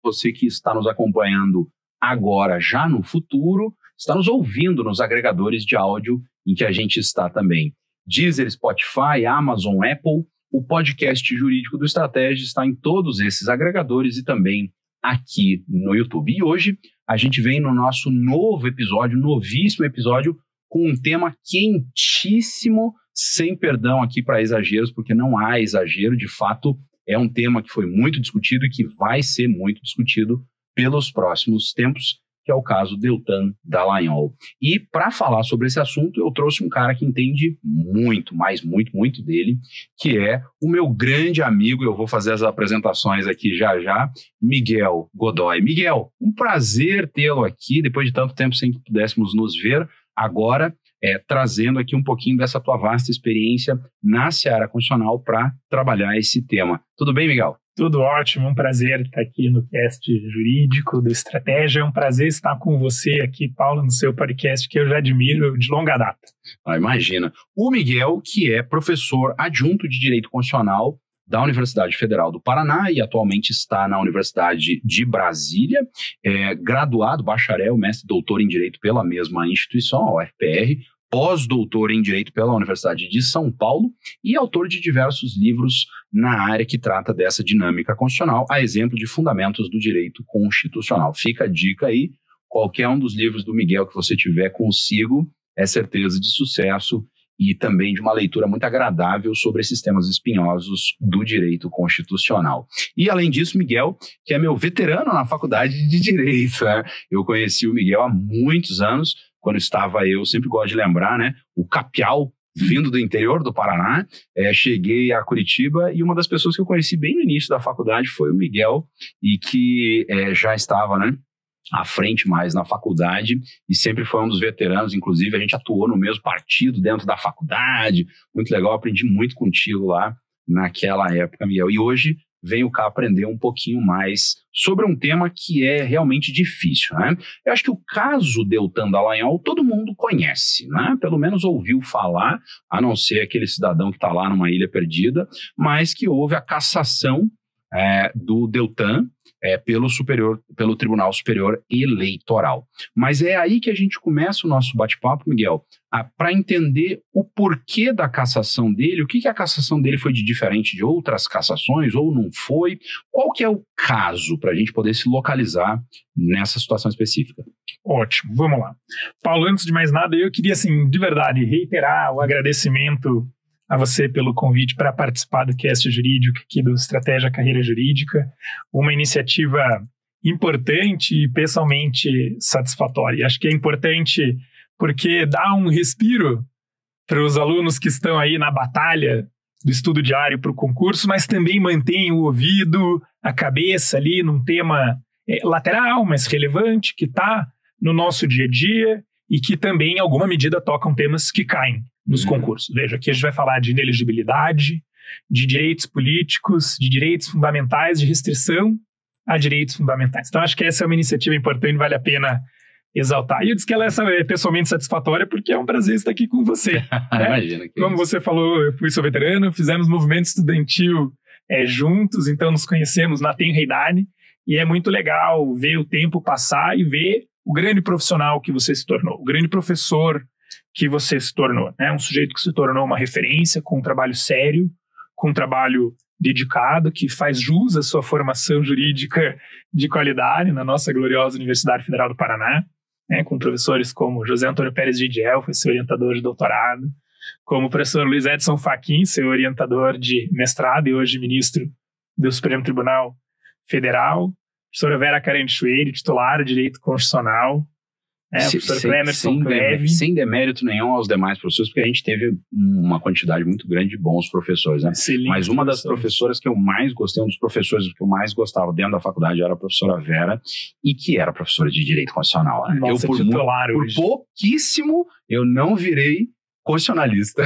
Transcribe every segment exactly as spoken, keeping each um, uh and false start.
você que está nos acompanhando agora, já no futuro, está nos ouvindo nos agregadores de áudio em que a gente está também. Deezer, Spotify, Amazon, Apple, o podcast jurídico do Estratégia está em todos esses agregadores e também aqui no YouTube. E hoje a gente vem no nosso novo episódio, novíssimo episódio, com um tema quentíssimo, sem perdão aqui para exageros, porque não há exagero, de fato é um tema que foi muito discutido e que vai ser muito discutido pelos próximos tempos, que é o caso Deltan Dallagnol. E para falar sobre esse assunto, eu trouxe um cara que entende muito, mas muito, muito dele, que é o meu grande amigo, eu vou fazer as apresentações aqui já já, Miguel Godoy. Miguel, um prazer tê-lo aqui, depois de tanto tempo sem que pudéssemos nos ver, agora é, trazendo aqui um pouquinho dessa tua vasta experiência na seara constitucional para trabalhar esse tema. Tudo bem, Miguel? Tudo ótimo, um prazer estar aqui no cast jurídico do Estratégia, é um prazer estar com você aqui, Paulo, no seu podcast, que eu já admiro de longa data. Ah, imagina. O Miguel, que é professor adjunto de Direito Constitucional da Universidade Federal do Paraná e atualmente está na Universidade de Brasília, é graduado, bacharel, mestre e doutor em Direito pela mesma instituição, a U F P R, pós-doutor em Direito pela Universidade de São Paulo e autor de diversos livros na área que trata dessa dinâmica constitucional, a exemplo de Fundamentos do Direito Constitucional. Fica a dica aí, qualquer um dos livros do Miguel que você tiver consigo é certeza de sucesso e também de uma leitura muito agradável sobre esses temas espinhosos do direito constitucional. E, além disso, Miguel, que é meu veterano na faculdade de Direito, né? Eu conheci o Miguel há muitos anos, quando estava eu, sempre gosto de lembrar, né? O Capial, vindo do interior do Paraná, é, cheguei a Curitiba e uma das pessoas que eu conheci bem no início da faculdade foi o Miguel, e que é, já estava, né, à frente mais na faculdade e sempre foi um dos veteranos. Inclusive a gente atuou no mesmo partido dentro da faculdade, muito legal, aprendi muito contigo lá naquela época, Miguel, e hoje venho cá aprender um pouquinho mais sobre um tema que é realmente difícil, né? Eu acho que o caso Deltan Dallagnol todo mundo conhece, né? Pelo menos ouviu falar, a não ser aquele cidadão que está lá numa ilha perdida, mas que houve a cassação é, do Deltan É, pelo, superior, pelo Tribunal Superior Eleitoral. Mas é aí que a gente começa o nosso bate-papo, Miguel, para entender o porquê da cassação dele, o que, que a cassação dele foi de diferente de outras cassações, ou não foi, qual que é o caso, para a gente poder se localizar nessa situação específica. Ótimo, vamos lá. Paulo, antes de mais nada, eu queria, assim, de verdade, reiterar o agradecimento a você pelo convite para participar do cast jurídico aqui do Estratégia Carreira Jurídica, uma iniciativa importante e pessoalmente satisfatória. Acho que é importante porque dá um respiro para os alunos que estão aí na batalha do estudo diário para o concurso, mas também mantém o ouvido, a cabeça ali num tema é, lateral, mas relevante, que está no nosso dia a dia e que também, em alguma medida, tocam temas que caem nos uhum. concursos. Veja, aqui a gente vai falar de inelegibilidade, de direitos políticos, de direitos fundamentais, de restrição a direitos fundamentais. Então, acho que essa é uma iniciativa importante, vale a pena exaltar. E eu disse que ela é pessoalmente satisfatória porque é um prazer estar aqui com você. Né? Imagina. Que Como isso. você falou, eu fui seu veterano, fizemos movimento estudantil é, juntos, então nos conhecemos na tenra idade, e é muito legal ver o tempo passar e ver o grande profissional que você se tornou, o grande professor que você se tornou, né? Um sujeito que se tornou uma referência com um trabalho sério, com um trabalho dedicado, que faz jus à sua formação jurídica de qualidade na nossa gloriosa Universidade Federal do Paraná, né? Com professores como José Antônio Pérez de Giel, foi seu orientador de doutorado, como o professor Luiz Edson Fachin, seu orientador de mestrado e hoje ministro do Supremo Tribunal Federal, professora Vera Carandichueiro, titular de Direito Constitucional, É, se, professor sem, Emerson sem, Cleve. sem demérito nenhum aos demais professores, porque a gente teve uma quantidade muito grande de bons professores, né? Mas uma das professoras que eu mais gostei, um dos professores que eu mais gostava dentro da faculdade era a professora Vera, e que era professora de Direito Constitucional. Né? Nossa, eu, por, titular por hoje. pouquíssimo, eu não virei constitucionalista.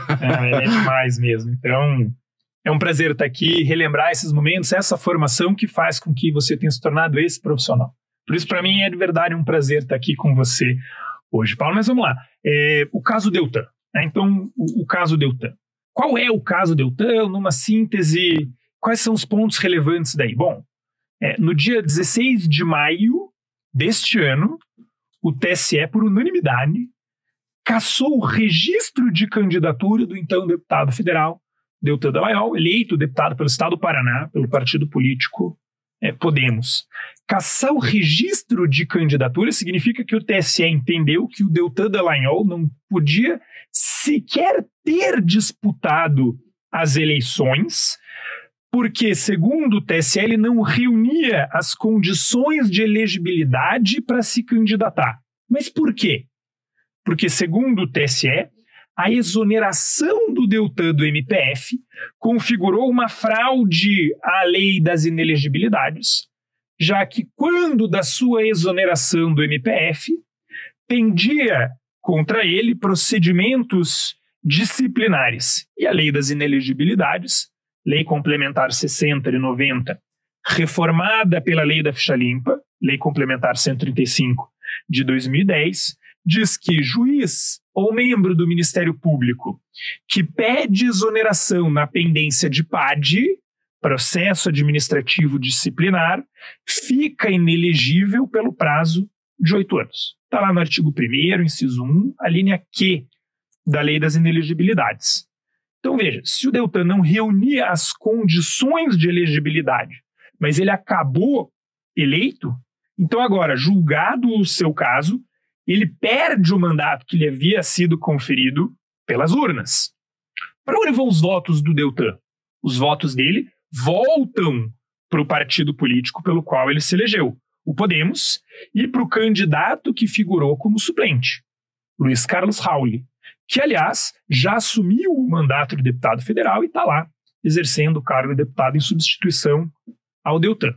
É, é demais mesmo. Então, é um prazer estar aqui, relembrar esses momentos, essa formação que faz com que você tenha se tornado esse profissional. Por isso, para mim, é de verdade um prazer estar aqui com você hoje, Paulo. Mas vamos lá. É, o caso Deltan. Né? Então, o, o caso Deltan. Qual é o caso Deltan? Numa síntese, quais são os pontos relevantes daí? Bom, É, no dia dezesseis de maio deste ano, o T S E, por unanimidade, cassou o registro de candidatura do então deputado federal Deltan Dallagnol, eleito deputado pelo estado do Paraná, pelo partido político é, Podemos. Cassar o registro de candidatura significa que o T S E entendeu que o Deltan Dallagnol não podia sequer ter disputado as eleições, porque, segundo o T S E, ele não reunia as condições de elegibilidade para se candidatar. Mas por quê? Porque, segundo o T S E, a exoneração do Deltan do M P F configurou uma fraude à lei das inelegibilidades, já que, quando da sua exoneração do M P F, pendia contra ele procedimentos disciplinares. E a lei das inelegibilidades, Lei Complementar sessenta de noventa, reformada pela Lei da Ficha Limpa, Lei Complementar cento e trinta e cinco de dois mil e dez, diz que juiz ou membro do Ministério Público que pede exoneração na pendência de P A D, processo administrativo disciplinar, fica inelegível pelo prazo de oito anos. Está lá no artigo primeiro, inciso um, a linha Q da Lei das Inelegibilidades. Então veja, se o Deltan não reunia as condições de elegibilidade, mas ele acabou eleito, então agora, julgado o seu caso, ele perde o mandato que lhe havia sido conferido pelas urnas. Para onde vão os votos do Deltan? Os votos dele voltam para o partido político pelo qual ele se elegeu, o Podemos, e para o candidato que figurou como suplente, Luiz Carlos Rauli, que, aliás, já assumiu o mandato de deputado federal e está lá, exercendo o cargo de deputado em substituição ao Deltan.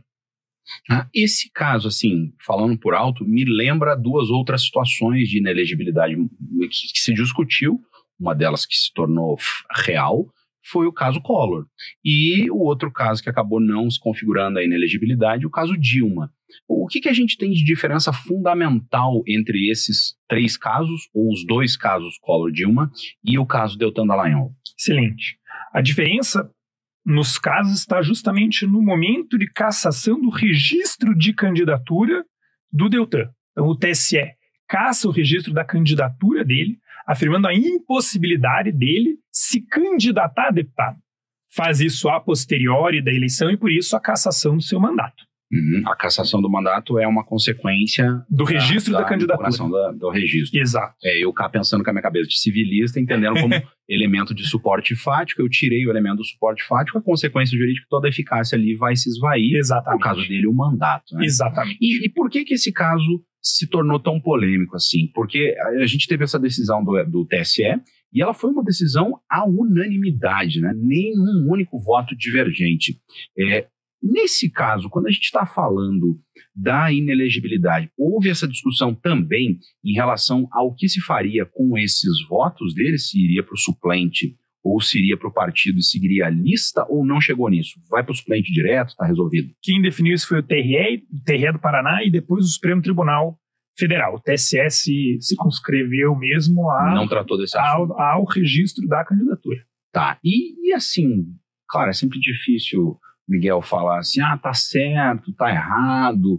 Ah, esse caso, assim, falando por alto, me lembra duas outras situações de inelegibilidade que, que se discutiu. Uma delas que se tornou real foi o caso Collor. E o outro caso que acabou não se configurando a inelegibilidade, o caso Dilma. O que, que a gente tem de diferença fundamental entre esses três casos, ou os dois casos Collor-Dilma, e o caso Deltan Dallagnol? Excelente. A diferença nos casos está justamente no momento de cassação do registro de candidatura do Deltan. Então o T S E caça o registro da candidatura dele, afirmando a impossibilidade dele se candidatar a deputado. Faz isso a posteriori da eleição e, por isso, a cassação do seu mandato. Uhum. A cassação do mandato é uma consequência do registro da, da, da candidatura. Da, do registro. Exato. É, eu cá pensando com a minha cabeça de civilista, entendendo como elemento de suporte fático, eu tirei o elemento do suporte fático, a consequência jurídica, toda a eficácia ali vai se esvair. Exatamente. No caso dele, o mandato. Né? Exatamente. E, e por que que esse caso se tornou tão polêmico assim? Porque a gente teve essa decisão do, do T S E e ela foi uma decisão à unanimidade, né? Nenhum único voto divergente. É, nesse caso, quando a gente está falando da inelegibilidade, houve essa discussão também em relação ao que se faria com esses votos dele, se iria para o suplente ou se iria para o partido e seguiria a lista, ou não chegou nisso? Vai para o suplente direto, está resolvido? Quem definiu isso foi o T R E, o T R E do Paraná e depois o Supremo Tribunal Federal. O T S E se circunscreveu mesmo a, não tratou desse ao, ao registro da candidatura. Tá, e, e assim, claro, é sempre difícil, Miguel, falar assim, ah, tá certo, tá errado,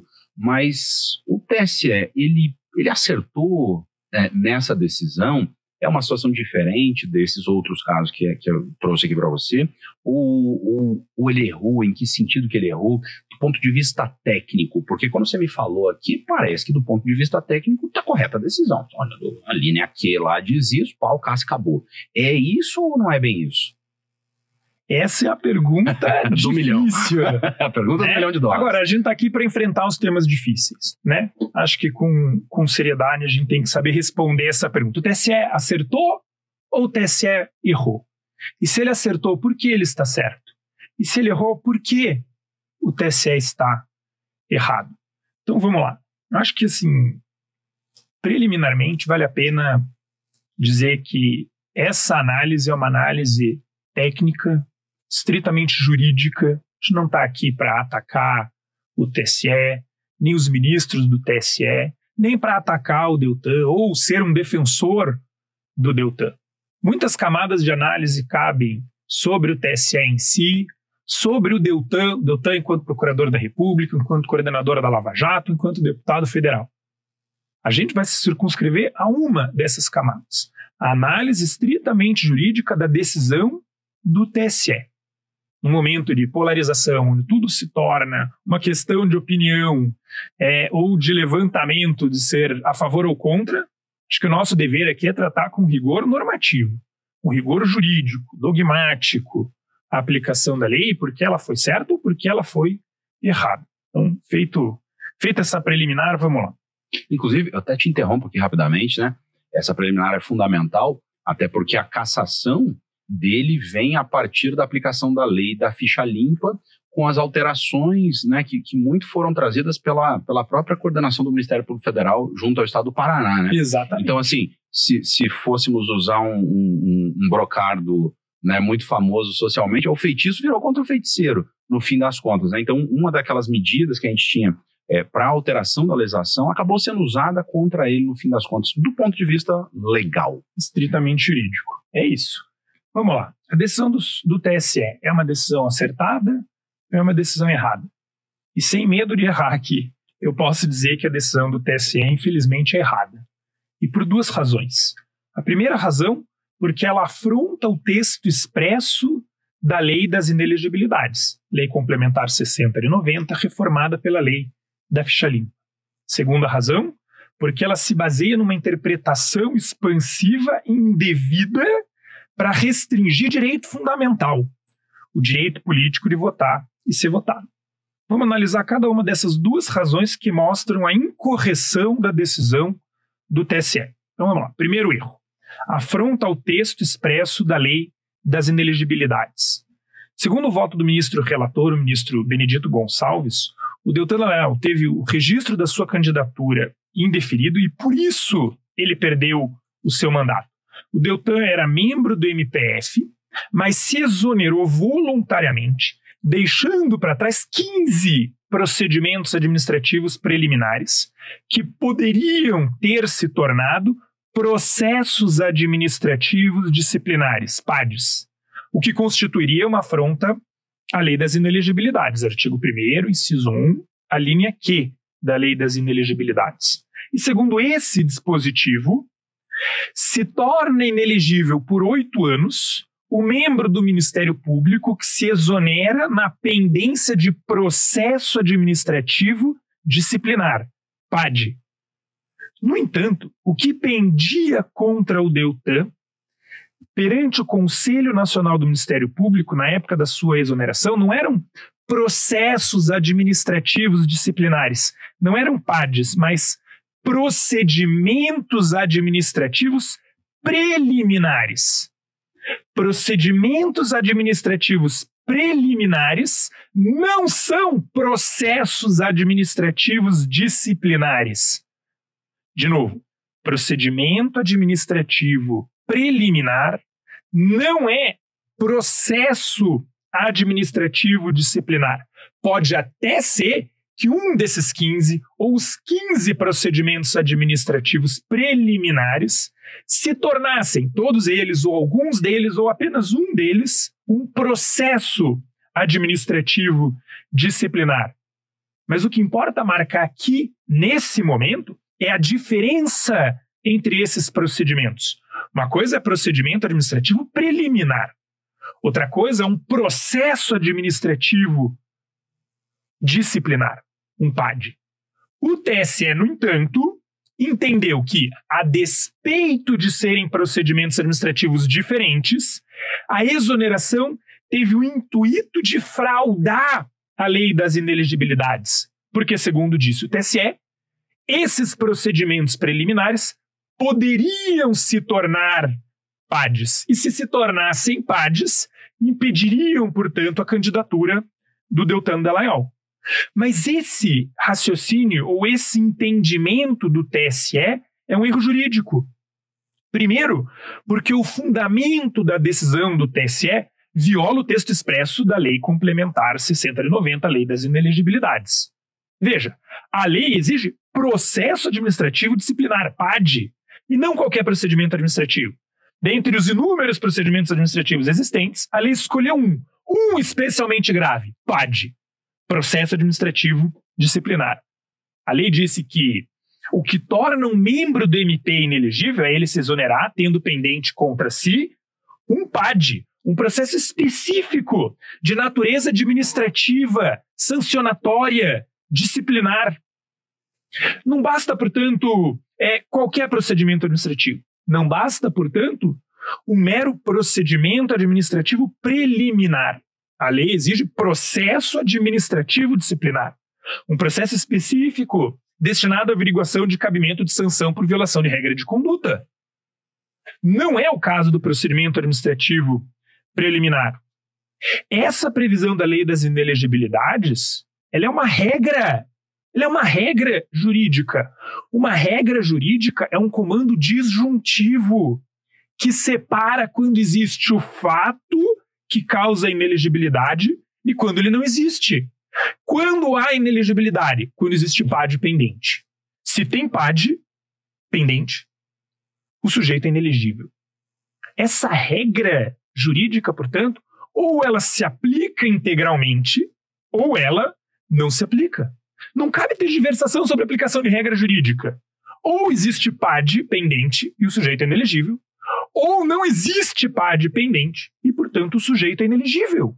mas o T S E, ele, ele acertou é, nessa decisão? É uma situação diferente desses outros casos que, que eu trouxe aqui para você? Ou, ou, ou ele errou? Em que sentido que ele errou? Do ponto de vista técnico? Porque quando você me falou aqui, parece que do ponto de vista técnico está correta a decisão. Olha, a linha Q lá diz isso, pau, caça, acabou. É isso ou não é bem isso? Essa é a pergunta do difícil. milhão. A pergunta né? do milhão de dólares. Agora, a gente está aqui para enfrentar os temas difíceis, né? Acho que com, com seriedade a gente tem que saber responder essa pergunta. O T S E acertou ou o T S E errou? E se ele acertou, por que ele está certo? E se ele errou, por que o T S E está errado? Então, vamos lá. Eu acho que, assim, preliminarmente, vale a pena dizer que essa análise é uma análise técnica, estritamente jurídica. A gente não está aqui para atacar o T S E, nem os ministros do T S E, nem para atacar o Deltan ou ser um defensor do Deltan. Muitas camadas de análise cabem sobre o T S E em si, sobre o Deltan, o Deltan enquanto procurador da República, enquanto coordenadora da Lava Jato, enquanto deputado federal. A gente vai se circunscrever a uma dessas camadas. A análise estritamente jurídica da decisão do T S E. Um momento de polarização, onde tudo se torna uma questão de opinião é, ou de levantamento de ser a favor ou contra, acho que o nosso dever aqui é tratar com rigor normativo, com rigor jurídico, dogmático, a aplicação da lei, porque ela foi certa ou porque ela foi errada. Então, feito, feita essa preliminar, vamos lá. Inclusive, eu até te interrompo aqui rapidamente, né? Essa preliminar é fundamental, até porque a cassação dele vem a partir da aplicação da lei da ficha limpa, com as alterações, né, que, que muito foram trazidas pela, pela própria coordenação do Ministério Público Federal junto ao Estado do Paraná, né? Exatamente. Então, assim, se, se fôssemos usar um, um, um brocardo, né, muito famoso socialmente, o feitiço virou contra o feiticeiro, no fim das contas, né? Então, uma daquelas medidas que a gente tinha é, para alteração da legislação acabou sendo usada contra ele, no fim das contas, do ponto de vista legal. Estritamente jurídico. É isso. Vamos lá. A decisão do, do T S E é uma decisão acertada ou é uma decisão errada? E sem medo de errar aqui, eu posso dizer que a decisão do T S E, infelizmente, é errada. E por duas razões. A primeira razão, porque ela afronta o texto expresso da Lei das Inelegibilidades, Lei Complementar sessenta de noventa, reformada pela Lei da Ficha Limpa. Segunda razão, porque ela se baseia numa interpretação expansiva e indevida para restringir direito fundamental, o direito político de votar e ser votado. Vamos analisar cada uma dessas duas razões que mostram a incorreção da decisão do T S E. Então vamos lá. Primeiro erro. Afronta ao texto expresso da Lei das Inelegibilidades. Segundo o voto do ministro relator, o ministro Benedito Gonçalves, o Deltan Dallagnol teve o registro da sua candidatura indeferido e, por isso, ele perdeu o seu mandato. O Deltan era membro do M P F, mas se exonerou voluntariamente, deixando para trás quinze procedimentos administrativos preliminares que poderiam ter se tornado processos administrativos disciplinares, P A Ds, o que constituiria uma afronta à Lei das Inelegibilidades, artigo primeiro, inciso um, a linha Q da Lei das Inelegibilidades. E segundo esse dispositivo, se torna inelegível por oito anos o membro do Ministério Público que se exonera na pendência de processo administrativo disciplinar, P A D. No entanto, o que pendia contra o Deltan perante o Conselho Nacional do Ministério Público, na época da sua exoneração, não eram processos administrativos disciplinares, não eram P A Ds, mas procedimentos administrativos preliminares. Procedimentos administrativos preliminares não são processos administrativos disciplinares. De novo, procedimento administrativo preliminar não é processo administrativo disciplinar. Pode até ser que um desses quinze ou os quinze procedimentos administrativos preliminares se tornassem, todos eles ou alguns deles ou apenas um deles, um processo administrativo disciplinar. Mas o que importa marcar aqui, nesse momento, é a diferença entre esses procedimentos. Uma coisa é procedimento administrativo preliminar. Outra coisa é um processo administrativo disciplinar, um P A D. O T S E, no entanto, entendeu que, a despeito de serem procedimentos administrativos diferentes, a exoneração teve o intuito de fraudar a Lei das Inelegibilidades, porque, segundo disse o T S E, esses procedimentos preliminares poderiam se tornar P A Ds, e se se tornassem P A Ds, impediriam, portanto, a candidatura do Deltan Dallagnol. Mas esse raciocínio ou esse entendimento do T S E é um erro jurídico. Primeiro, porque o fundamento da decisão do T S E viola o texto expresso da Lei Complementar sessenta de noventa, a Lei das Inelegibilidades. Veja, a lei exige processo administrativo disciplinar, P A D, e não qualquer procedimento administrativo. Dentre os inúmeros procedimentos administrativos existentes, a lei escolheu um, Um especialmente grave, P A D, Processo Administrativo Disciplinar. A lei disse que o que torna um membro do M P inelegível é ele se exonerar, tendo pendente contra si um P A D, um processo específico de natureza administrativa, sancionatória, disciplinar. Não basta, portanto, é, qualquer procedimento administrativo. Não basta, portanto, um mero procedimento administrativo preliminar. A lei exige processo administrativo disciplinar. Um processo específico destinado à averiguação de cabimento de sanção por violação de regra de conduta. Não é o caso do procedimento administrativo preliminar. Essa previsão da lei das inelegibilidades, ela é uma regra, ela é uma regra jurídica. Uma regra jurídica é um comando disjuntivo que separa quando existe o fato que causa a inelegibilidade e quando ele não existe. Quando há inelegibilidade? Quando existe P A D pendente. Se tem P A D pendente, o sujeito é inelegível. Essa regra jurídica, portanto, ou ela se aplica integralmente, ou ela não se aplica. Não cabe ter diversação sobre a aplicação de regra jurídica. Ou existe P A D pendente e o sujeito é inelegível, ou não existe P A D pendente e, portanto, o sujeito é inelegível.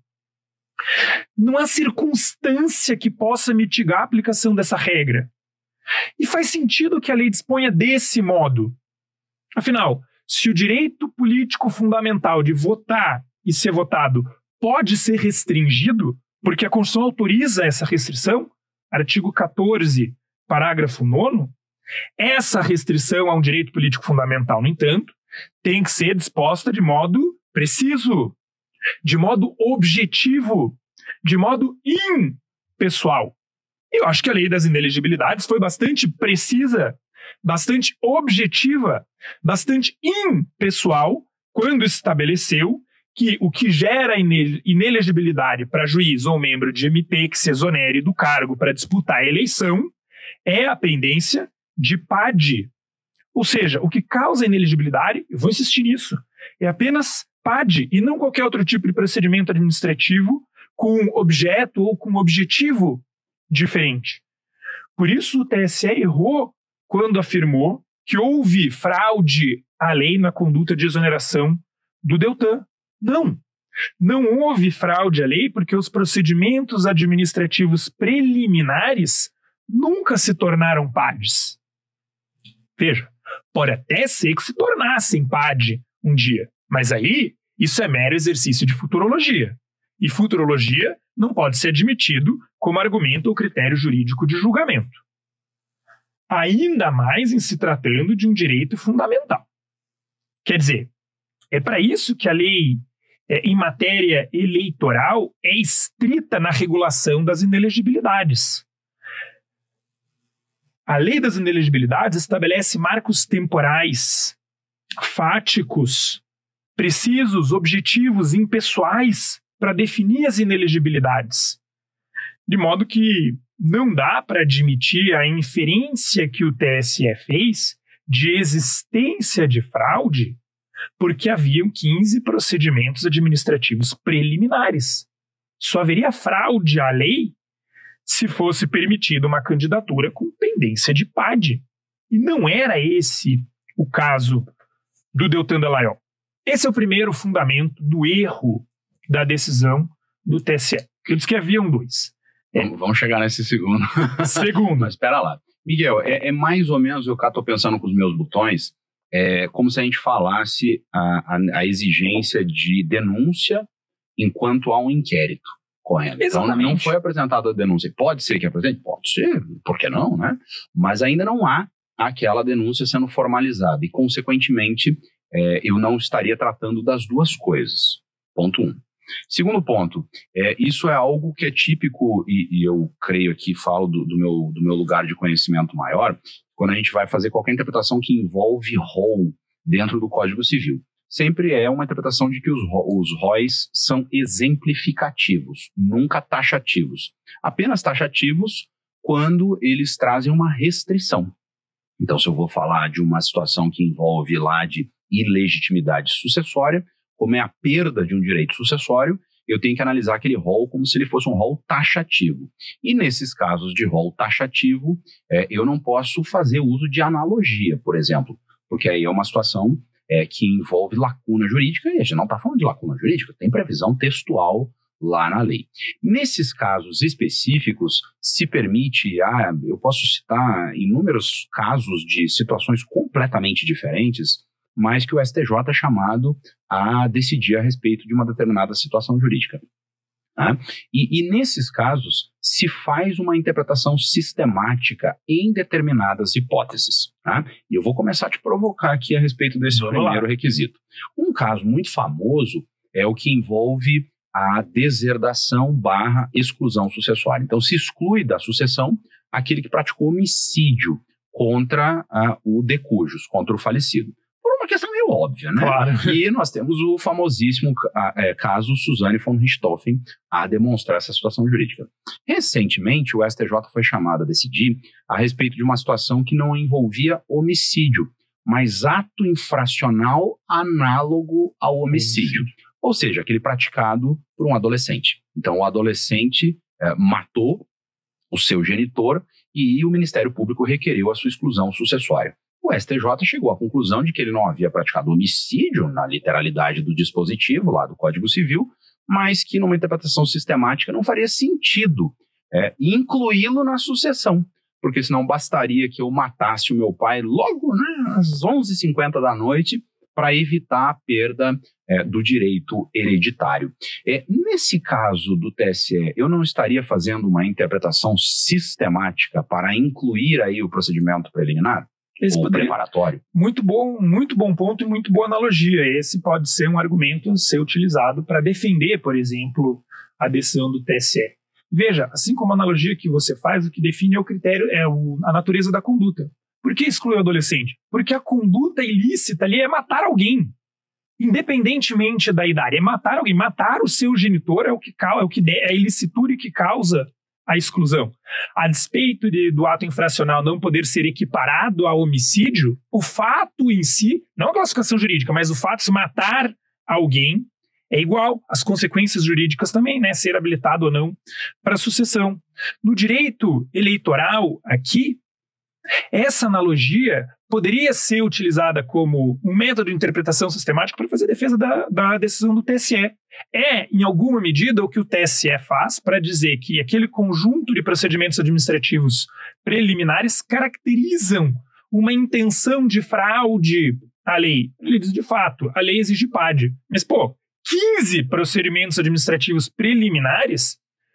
Não há circunstância que possa mitigar a aplicação dessa regra. E faz sentido que a lei disponha desse modo. Afinal, se o direito político fundamental de votar e ser votado pode ser restringido, porque a Constituição autoriza essa restrição, artigo quatorze, parágrafo nono, essa restrição a um direito político fundamental, no entanto, tem que ser disposta de modo preciso, de modo objetivo, de modo impessoal. Eu acho que a lei das inelegibilidades foi bastante precisa, bastante objetiva, bastante impessoal, quando estabeleceu que o que gera inelegibilidade para juiz ou membro de M P que se exonere do cargo para disputar a eleição é a pendência de P A D. Ou seja, o que causa inelegibilidade, eu vou insistir nisso, é apenas P A D e não qualquer outro tipo de procedimento administrativo com objeto ou com objetivo diferente. Por isso o T S E errou quando afirmou que houve fraude à lei na conduta de exoneração do Deltan. Não, não houve fraude à lei porque os procedimentos administrativos preliminares nunca se tornaram P A Ds. Veja, pode até ser que se tornassem P A D um dia, mas aí isso é mero exercício de futurologia. E futurologia não pode ser admitido como argumento ou critério jurídico de julgamento. Ainda mais em se tratando de um direito fundamental. Quer dizer, é para isso que a lei é, em matéria eleitoral é estrita na regulação das inelegibilidades. A lei das inelegibilidades estabelece marcos temporais, fáticos, precisos, objetivos, impessoais para definir as inelegibilidades. De modo que não dá para admitir a inferência que o T S E fez de existência de fraude, porque haviam quinze procedimentos administrativos preliminares. Só haveria fraude à lei se fosse permitida uma candidatura com pendência de P A D. E não era esse o caso do Deltan Dallagnol. Esse é o primeiro fundamento do erro da decisão do T S E. Eu disse que haviam dois. É. Vamos chegar nesse segundo. Segundo. Mas espera lá. Miguel, é, é mais ou menos, eu cá estou pensando com os meus botões, é como se a gente falasse a, a, a exigência de denúncia enquanto há um inquérito correndo. Exatamente. Então não foi apresentada a denúncia. Pode ser que apresente? Pode ser, por que não, né? Mas ainda não há aquela denúncia sendo formalizada e, consequentemente, é, eu não estaria tratando das duas coisas. Ponto um. Segundo ponto, é, isso é algo que é típico, e, e eu creio aqui, falo do, do, meu, do meu lugar de conhecimento maior, quando a gente vai fazer qualquer interpretação que envolve rol dentro do Código Civil. Sempre é uma interpretação de que os, os róis são exemplificativos, nunca taxativos. Apenas taxativos quando eles trazem uma restrição. Então, se eu vou falar de uma situação que envolve lá de ilegitimidade sucessória, como é a perda de um direito sucessório, eu tenho que analisar aquele rol como se ele fosse um rol taxativo. E nesses casos de rol taxativo, é, eu não posso fazer uso de analogia, por exemplo, porque aí é uma situação é, que envolve lacuna jurídica, e a gente não está falando de lacuna jurídica, tem previsão textual lá na lei. Nesses casos específicos, se permite, ah, eu posso citar inúmeros casos de situações completamente diferentes, mas que o S T J é chamado a decidir a respeito de uma determinada situação jurídica. Tá? E, e nesses casos, se faz uma interpretação sistemática em determinadas hipóteses. Tá? E eu vou começar a te provocar aqui a respeito desse Vamos primeiro lá. requisito. Um caso muito famoso é o que envolve a deserdação barra exclusão sucessória. Então, se exclui da sucessão aquele que praticou homicídio contra uh, o de cujos, contra o falecido. Por uma questão meio óbvia, né? Claro. E nós temos o famosíssimo uh, é, caso Suzane von Richthofen a demonstrar essa situação jurídica. Recentemente, o S T J foi chamado a decidir a respeito de uma situação que não envolvia homicídio, mas ato infracional análogo ao homicídio. Ou seja, aquele praticado por um adolescente. Então, o adolescente eh, matou o seu genitor e o Ministério Público requeriu a sua exclusão sucessória. O S T J chegou à conclusão de que ele não havia praticado homicídio, na literalidade do dispositivo lá do Código Civil, mas que numa interpretação sistemática não faria sentido eh, incluí-lo na sucessão, porque senão bastaria que eu matasse o meu pai logo, né, às onze e cinquenta da noite, para evitar a perda é, do direito hereditário. É, nesse caso do T S E, eu não estaria fazendo uma interpretação sistemática para incluir aí o procedimento preliminar? Esse ou poderia... preparatório? Muito bom, muito bom ponto e muito boa analogia. Esse pode ser um argumento a ser utilizado para defender, por exemplo, a decisão do T S E. Veja, assim como a analogia que você faz, o que define é o critério, é o, a natureza da conduta. Por que exclui o adolescente? Porque a conduta ilícita ali é matar alguém, independentemente da idade. É matar alguém. Matar o seu genitor é o que é, o que é a ilicitude que causa a exclusão. A despeito de, do ato infracional não poder ser equiparado ao homicídio, o fato em si, não a classificação jurídica, mas o fato de matar alguém é igual. As consequências jurídicas também, né? Ser habilitado ou não para a sucessão. No direito eleitoral, aqui, essa analogia poderia ser utilizada como um método de interpretação sistemática para fazer defesa da, da decisão do T S E. É, em alguma medida, o que o T S E faz para dizer que aquele conjunto de procedimentos administrativos preliminares caracterizam uma intenção de fraude à lei. Ele diz, de fato, a lei exige P A D. Mas, pô, quinze procedimentos administrativos preliminares,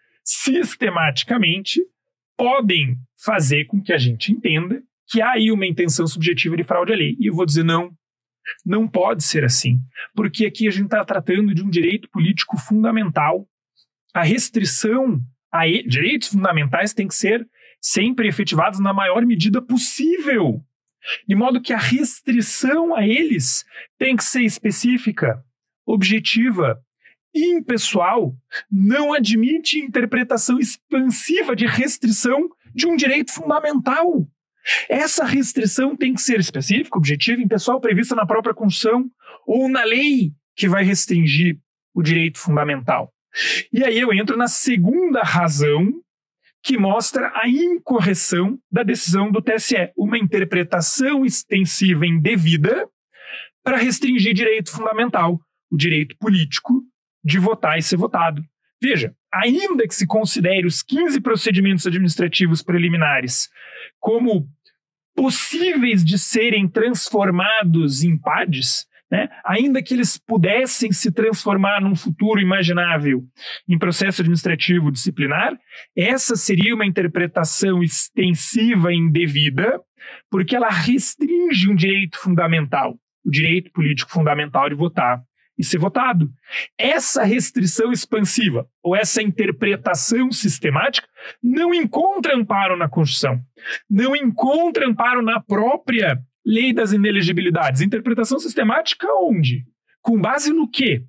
sistematicamente, podem fazer com que a gente entenda que há aí uma intenção subjetiva de fraude à lei. E eu vou dizer não, não pode ser assim, porque aqui a gente está tratando de um direito político fundamental. A restrição a e... direitos fundamentais tem que ser sempre efetivados na maior medida possível, de modo que a restrição a eles tem que ser específica, objetiva, impessoal, não admite interpretação expansiva de restrição de um direito fundamental. Essa restrição tem que ser específica, objetiva, impessoal, prevista na própria Constituição ou na lei que vai restringir o direito fundamental. E aí eu entro na segunda razão que mostra a incorreção da decisão do T S E, uma interpretação extensiva indevida para restringir direito fundamental, o direito político de votar e ser votado. Veja, ainda que se considere os quinze procedimentos administrativos preliminares como possíveis de serem transformados em P A Ds, né, ainda que eles pudessem se transformar num futuro imaginável em processo administrativo disciplinar, essa seria uma interpretação extensiva e indevida, porque ela restringe um direito fundamental, o direito político fundamental de votar e ser votado. Essa restrição expansiva, ou essa interpretação sistemática, não encontra amparo na Constituição, não encontra amparo na própria lei das inelegibilidades. Interpretação sistemática onde? Com base no quê?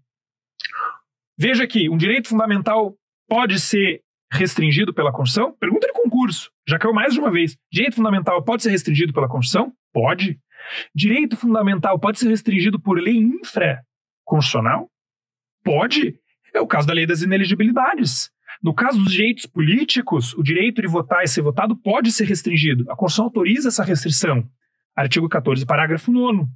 Veja aqui, um direito fundamental pode ser restringido pela Constituição? Pergunta de concurso, já caiu mais de uma vez. Direito fundamental pode ser restringido pela Constituição? Pode. Direito fundamental pode ser restringido por lei infra constitucional? Pode. É o caso da lei das inelegibilidades. No caso dos direitos políticos, o direito de votar e ser votado pode ser restringido. A Constituição autoriza essa restrição. Artigo quatorze, parágrafo nono.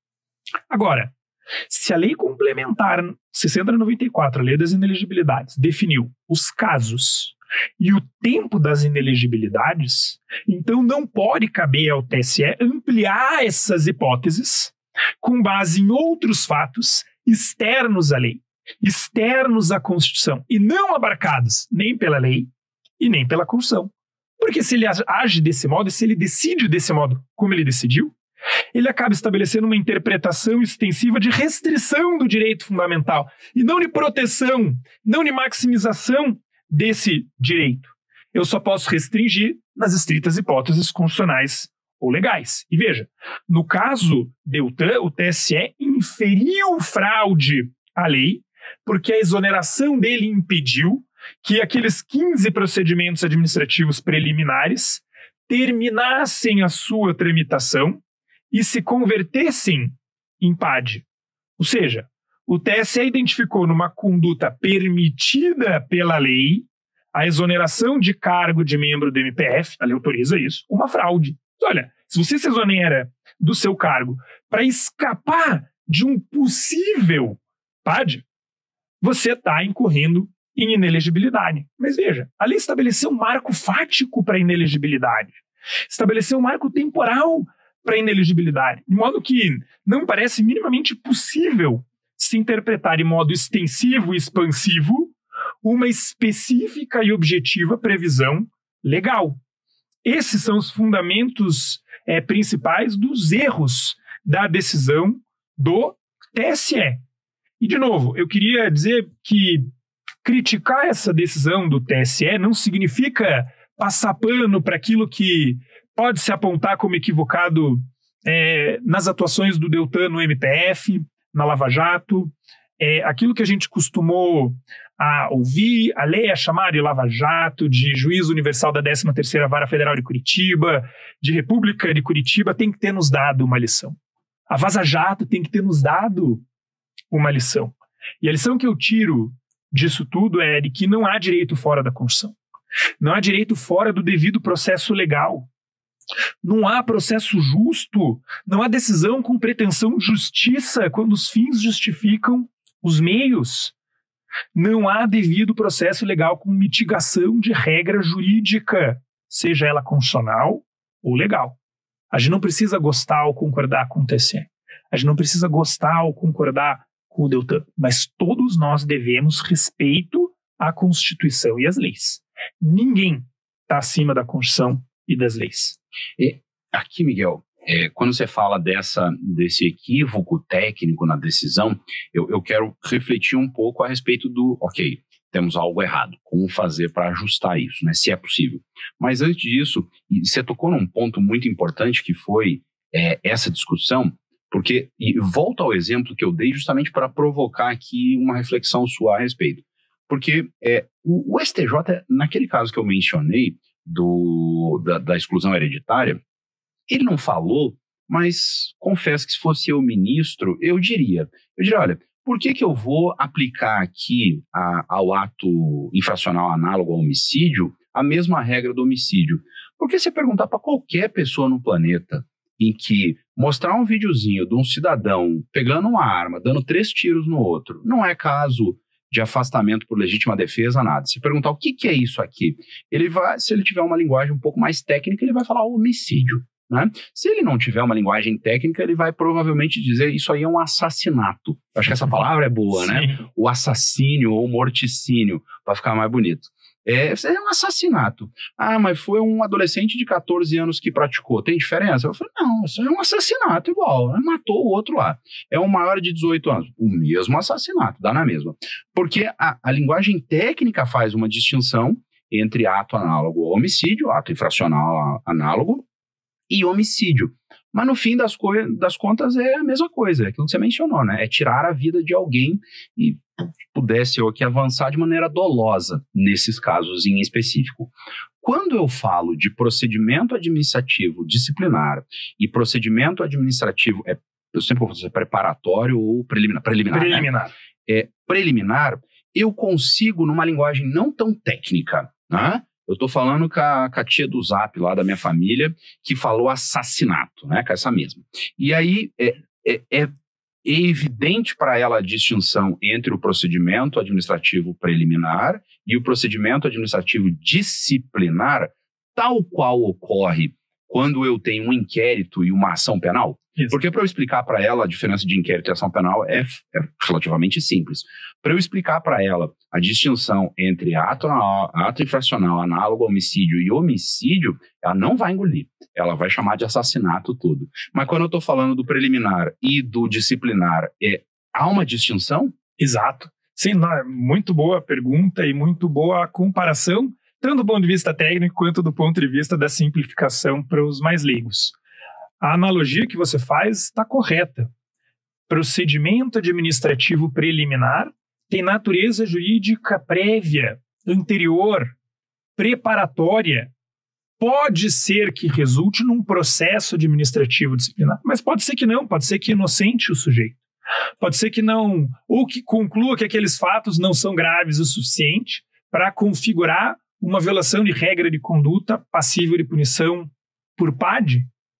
Agora, se a lei complementar seiscentos e noventa e quatro, a lei das inelegibilidades, definiu os casos e o tempo das inelegibilidades, então não pode caber ao T S E ampliar essas hipóteses com base em outros fatos externos à lei, externos à Constituição, e não abarcados nem pela lei e nem pela Constituição. Porque se ele age desse modo, e se ele decide desse modo como ele decidiu, ele acaba estabelecendo uma interpretação extensiva de restrição do direito fundamental, e não de proteção, não de maximização desse direito. Eu só posso restringir nas estritas hipóteses constitucionais ou legais. E veja, no caso Deltan, o T S E inferiu fraude à lei, porque a exoneração dele impediu que aqueles quinze procedimentos administrativos preliminares terminassem a sua tramitação e se convertessem em P A D. Ou seja, o T S E identificou numa conduta permitida pela lei a exoneração de cargo de membro do M P F, a lei autoriza isso, uma fraude. Olha, se você se exonera do seu cargo para escapar de um possível P A D, você está incorrendo em inelegibilidade. Mas veja, a lei estabeleceu um marco fático para a inelegibilidade, estabeleceu um marco temporal para a inelegibilidade, de modo que não parece minimamente possível se interpretar de modo extensivo e expansivo uma específica e objetiva previsão legal. Esses são os fundamentos é, principais dos erros da decisão do T S E. E, de novo, eu queria dizer que criticar essa decisão do T S E não significa passar pano para aquilo que pode se apontar como equivocado é, nas atuações do Deltan no M P F, na Lava Jato, é, aquilo que a gente costumou a ouvir, a lei é chamada de Lava Jato, de Juízo Universal da décima terceira Vara Federal de Curitiba, de República de Curitiba, tem que ter nos dado uma lição. A Vaza Jato tem que ter nos dado uma lição. E a lição que eu tiro disso tudo é de que não há direito fora da Constituição. Não há direito fora do devido processo legal. Não há processo justo, não há decisão com pretensão de justiça quando os fins justificam os meios. Não há devido processo legal com mitigação de regra jurídica, seja ela constitucional ou legal. A gente não precisa gostar ou concordar com o T S E. A gente não precisa gostar ou concordar com o Deltan, mas todos nós devemos respeito à Constituição e às leis. Ninguém está acima da Constituição e das leis. E aqui, Miguel, é, quando você fala dessa, desse equívoco técnico na decisão, eu, eu quero refletir um pouco a respeito do, ok, temos algo errado, como fazer para ajustar isso, né, se é possível. Mas antes disso, você tocou num ponto muito importante que foi é, essa discussão, porque, e volta ao exemplo que eu dei justamente para provocar aqui uma reflexão sua a respeito. Porque é, o, o S T J, naquele caso que eu mencionei, do, da, da exclusão hereditária, ele não falou, mas confesso que se fosse eu ministro, eu diria, eu diria, olha, por que que eu vou aplicar aqui a, ao ato infracional análogo ao homicídio a mesma regra do homicídio? Porque se perguntar para qualquer pessoa no planeta em que mostrar um videozinho de um cidadão pegando uma arma, dando três tiros no outro, não é caso de afastamento por legítima defesa, nada. Se perguntar o que, que é isso aqui, ele vai, se ele tiver uma linguagem um pouco mais técnica, ele vai falar homicídio, né? Se ele não tiver uma linguagem técnica, ele vai provavelmente dizer isso aí é um assassinato. Eu acho que essa palavra é boa, né? Sim. O assassínio ou morticínio, para ficar mais bonito. É, é um assassinato. Ah, mas foi um adolescente de catorze anos que praticou. Tem diferença? Eu falei, não, isso é um assassinato igual. Matou o outro lá. É um maior de dezoito anos. O mesmo assassinato, dá na mesma. Porque a, a linguagem técnica faz uma distinção entre ato análogo ao homicídio, ato infracional análogo, e homicídio. Mas no fim das, co- das contas é a mesma coisa, é aquilo que você mencionou, né? É tirar a vida de alguém e pudesse eu aqui avançar de maneira dolosa nesses casos em específico. Quando eu falo de procedimento administrativo disciplinar e procedimento administrativo, é, eu sempre vou fazer preparatório ou preliminar. Preliminar. Preliminar. Né? É, preliminar, eu consigo, numa linguagem não tão técnica, né? Eu estou falando com a, com a tia do Zap lá da minha família, que falou assassinato, né? Com essa mesma. E aí é, é, é evidente para ela a distinção entre o procedimento administrativo preliminar e o procedimento administrativo disciplinar, tal qual ocorre quando eu tenho um inquérito e uma ação penal. Isso. Porque para eu explicar para ela a diferença de inquérito e ação penal é, é relativamente simples. Para eu explicar para ela a distinção entre ato, ato infracional, análogo ao homicídio e homicídio, ela não vai engolir. Ela vai chamar de assassinato tudo. Mas quando eu estou falando do preliminar e do disciplinar, é, há uma distinção? Exato. Sim, não, é muito boa pergunta e muito boa comparação, tanto do ponto de vista técnico quanto do ponto de vista da simplificação para os mais leigos. A analogia que você faz está correta. Procedimento administrativo preliminar tem natureza jurídica prévia, anterior, preparatória. Pode ser que resulte num processo administrativo disciplinar, mas pode ser que não, pode ser que inocente o sujeito. Pode ser que não, ou que conclua que aqueles fatos não são graves o suficiente para configurar uma violação de regra de conduta passível de punição por P A D.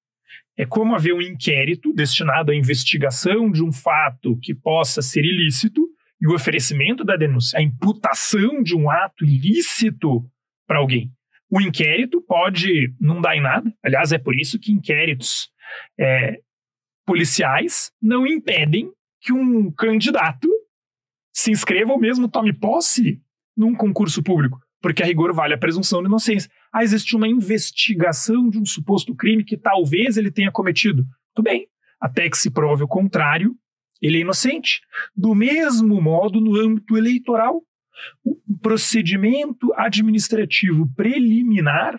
É como haver um inquérito destinado à investigação de um fato que possa ser ilícito e o oferecimento da denúncia, a imputação de um ato ilícito para alguém. O inquérito pode não dar em nada. Aliás, é por isso que inquéritos é, policiais não impedem que um candidato se inscreva ou mesmo tome posse num concurso público, porque a rigor vale a presunção de inocência. Ah, existe uma investigação de um suposto crime que talvez ele tenha cometido. Tudo bem, até que se prove o contrário, ele é inocente. Do mesmo modo, no âmbito eleitoral, o procedimento administrativo preliminar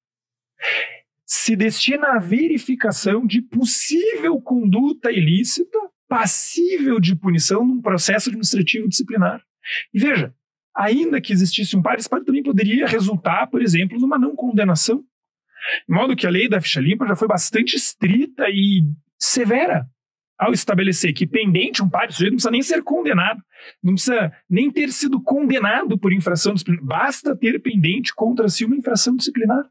se destina à verificação de possível conduta ilícita passível de punição num processo administrativo disciplinar. E veja, ainda que existisse um par, esse par também poderia resultar, por exemplo, numa não condenação. De modo que a lei da ficha limpa já foi bastante estrita e severa ao estabelecer que pendente um par, o sujeito não precisa nem ser condenado, não precisa nem ter sido condenado por infração disciplinar, basta ter pendente contra si uma infração disciplinar.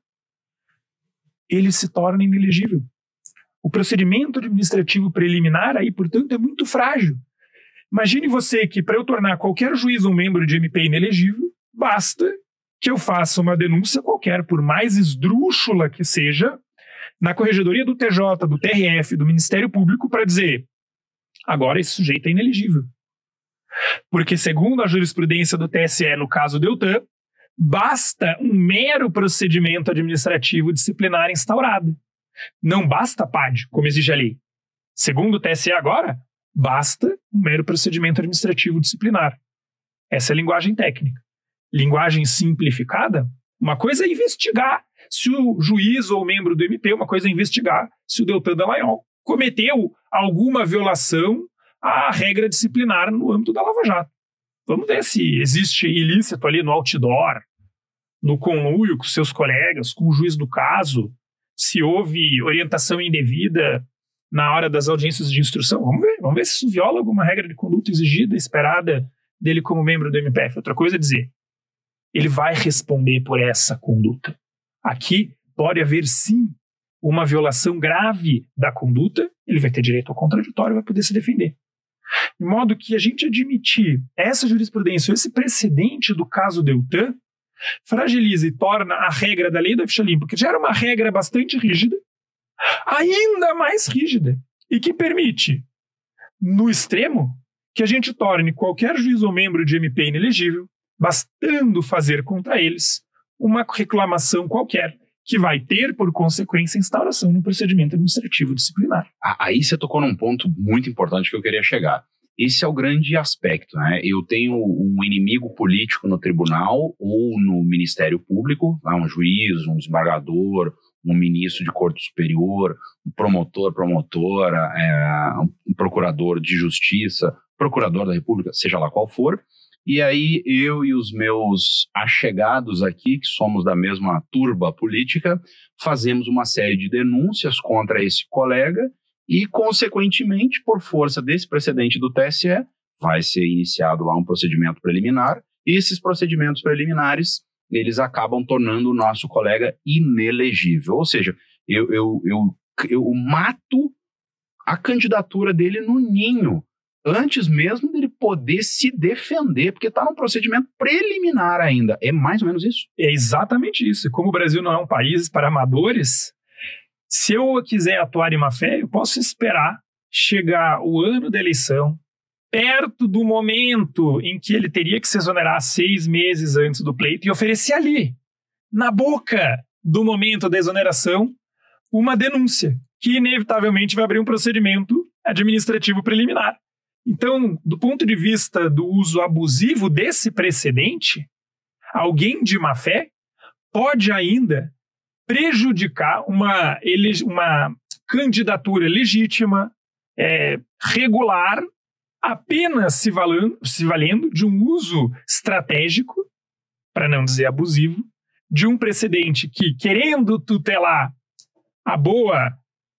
Ele se torna inelegível. O procedimento administrativo preliminar aí, portanto, é muito frágil. Imagine você que, para eu tornar qualquer juiz ou membro de M P inelegível, basta que eu faça uma denúncia qualquer, por mais esdrúxula que seja, na Corregedoria do T J, do T R F, do Ministério Público, para dizer: agora esse sujeito é inelegível. Porque, segundo a jurisprudência do T S E no caso Deltan, basta um mero procedimento administrativo disciplinar instaurado. Não basta P A D, como exige a lei. Segundo o T S E agora, basta um mero procedimento administrativo disciplinar. Essa é a linguagem técnica. Linguagem simplificada, uma coisa é investigar se o juiz ou membro do M P, uma coisa é investigar se o Deltan Dallagnol cometeu alguma violação à regra disciplinar no âmbito da Lava Jato. Vamos ver se existe ilícito ali no outdoor, no conluio com seus colegas, com o juiz do caso, se houve orientação indevida na hora das audiências de instrução. Vamos ver, vamos ver se isso viola alguma regra de conduta exigida, esperada dele como membro do M P F. Outra coisa é dizer, ele vai responder por essa conduta. Aqui pode haver, sim, uma violação grave da conduta, ele vai ter direito ao contraditório, vai poder se defender. De modo que a gente admitir essa jurisprudência, esse precedente do caso Deltan, fragiliza e torna a regra da lei da ficha limpa, que já era uma regra bastante rígida, ainda mais rígida, e que permite, no extremo, que a gente torne qualquer juiz ou membro de M P inelegível, bastando fazer contra eles uma reclamação qualquer, que vai ter, por consequência, a instauração no procedimento administrativo disciplinar. Aí você tocou num ponto muito importante que eu queria chegar. Esse é o grande aspecto, né? Eu tenho um inimigo político no tribunal ou no Ministério Público, um juiz, um desembargador, um ministro de corte superior, um promotor, promotora, é, um procurador de justiça, procurador da República, seja lá qual for. E aí eu e os meus achegados aqui, que somos da mesma turba política, fazemos uma série de denúncias contra esse colega e, consequentemente, por força desse precedente do T S E, vai ser iniciado lá um procedimento preliminar, e esses procedimentos preliminares, eles acabam tornando o nosso colega inelegível. Ou seja, eu, eu, eu, eu mato a candidatura dele no ninho, antes mesmo dele poder se defender, porque está num procedimento preliminar ainda. É mais ou menos isso? É exatamente isso. E como o Brasil não é um país para amadores, se eu quiser atuar em má fé, eu posso esperar chegar o ano da eleição, perto do momento em que ele teria que se exonerar seis meses antes do pleito, e oferecer ali, na boca do momento da exoneração, uma denúncia, que inevitavelmente vai abrir um procedimento administrativo preliminar. Então, do ponto de vista do uso abusivo desse precedente, alguém de má fé pode ainda prejudicar uma, uma candidatura legítima, é, regular, apenas se valendo, se valendo de um uso estratégico, para não dizer abusivo, de um precedente que, querendo tutelar a boa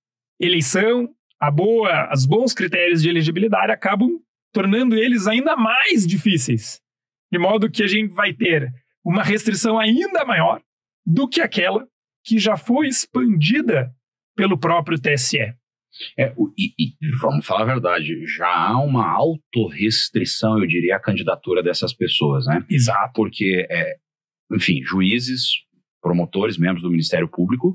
eleição, a boa, os bons critérios de elegibilidade, acabam tornando eles ainda mais difíceis, de modo que a gente vai ter uma restrição ainda maior do que aquela que já foi expandida pelo próprio T S E. É, e, e vamos falar a verdade, já há uma autorrestrição, eu diria, à candidatura dessas pessoas, né? Exato. Porque, é, enfim, juízes, promotores, membros do Ministério Público,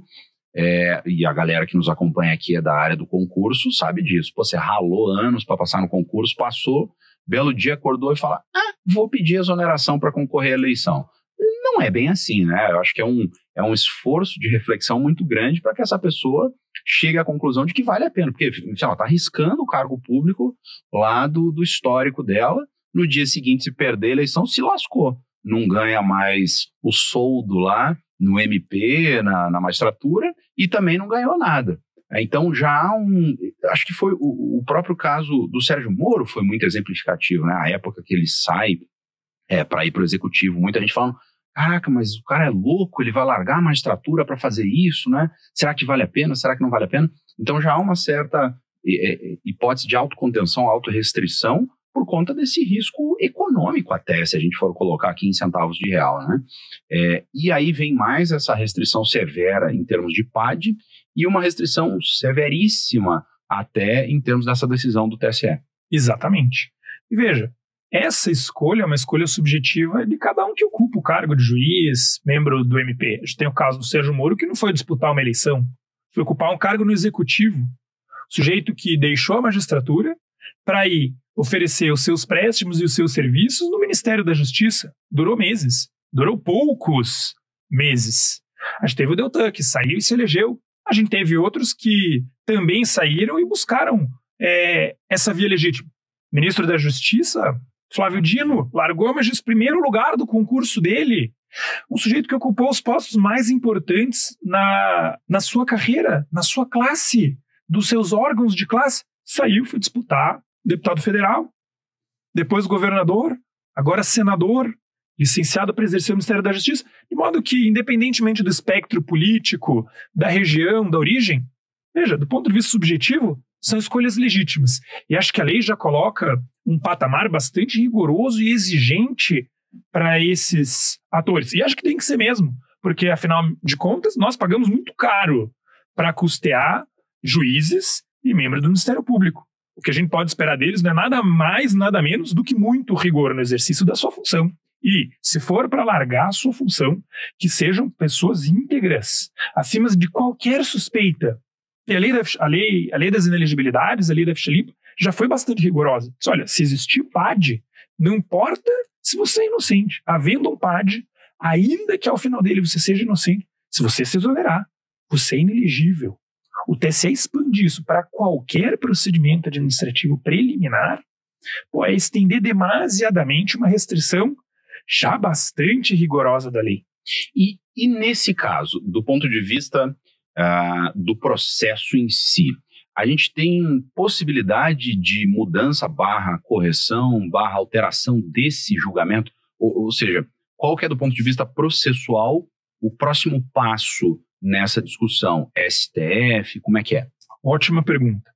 é, e a galera que nos acompanha aqui é da área do concurso, sabe disso. Pô, você ralou anos para passar no concurso, passou, belo dia acordou e fala, ah, vou pedir exoneração para concorrer à eleição. Não é bem assim, né? Eu acho que é um, é um esforço de reflexão muito grande para que essa pessoa chegue à conclusão de que vale a pena, porque enfim, ela está arriscando o cargo público lá do, do histórico dela, no dia seguinte, se perder a eleição, se lascou. Não ganha mais o soldo lá no M P, na, na magistratura, e também não ganhou nada. Então já há um... Acho que foi o, o próprio caso do Sérgio Moro foi muito exemplificativo, né? A época que ele sai é, para ir para o executivo, muita gente fala, caraca, mas o cara é louco, ele vai largar a magistratura para fazer isso, né? Será que vale a pena? Será que não vale a pena? Então já há uma certa é, hipótese de autocontenção, autorrestrição, por conta desse risco econômico até, se a gente for colocar aqui em centavos de real, né? É, e aí vem mais essa restrição severa em termos de P A D e uma restrição severíssima até em termos dessa decisão do T S E. Exatamente. E veja, essa escolha é uma escolha subjetiva de cada um que ocupa o cargo de juiz, membro do M P. A gente tem o caso do Sérgio Moro, que não foi disputar uma eleição, foi ocupar um cargo no executivo. Sujeito que deixou a magistratura para ir oferecer os seus préstimos e os seus serviços no Ministério da Justiça. Durou meses. Durou poucos meses. A gente teve o Deltan, que saiu e se elegeu. A gente teve outros que também saíram e buscaram é, essa via legítima. Ministro da Justiça, Flávio Dino, largou mas em primeiro lugar do concurso dele. Um sujeito que ocupou os postos mais importantes na, na sua carreira, na sua classe, dos seus órgãos de classe. Saiu, foi disputar deputado federal, depois governador, agora senador, licenciado para exercer o Ministério da Justiça, de modo que, independentemente do espectro político, da região, da origem, veja, do ponto de vista subjetivo, são escolhas legítimas. E acho que a lei já coloca um patamar bastante rigoroso e exigente para esses atores. E acho que tem que ser mesmo, porque, afinal de contas, nós pagamos muito caro para custear juízes e membros do Ministério Público. O que a gente pode esperar deles não é nada mais, nada menos do que muito rigor no exercício da sua função. E, se for para largar a sua função, que sejam pessoas íntegras, acima de qualquer suspeita. E a lei, da, a lei, a lei das inelegibilidades, a lei da ficha limpa, já foi bastante rigorosa. Diz, olha, se existir P A D, não importa se você é inocente. Havendo um P A D, ainda que ao final dele você seja inocente, se você se exonerar, você é inelegível. O T S E expande isso para qualquer procedimento administrativo preliminar, pode estender demasiadamente uma restrição já bastante rigorosa da lei. E, e nesse caso, do ponto de vista uh, do processo em si, a gente tem possibilidade de mudança barra correção, barra alteração desse julgamento? Ou, ou seja, qual que é do ponto de vista processual o próximo passo nessa discussão? S T F, como é que é? Ótima pergunta.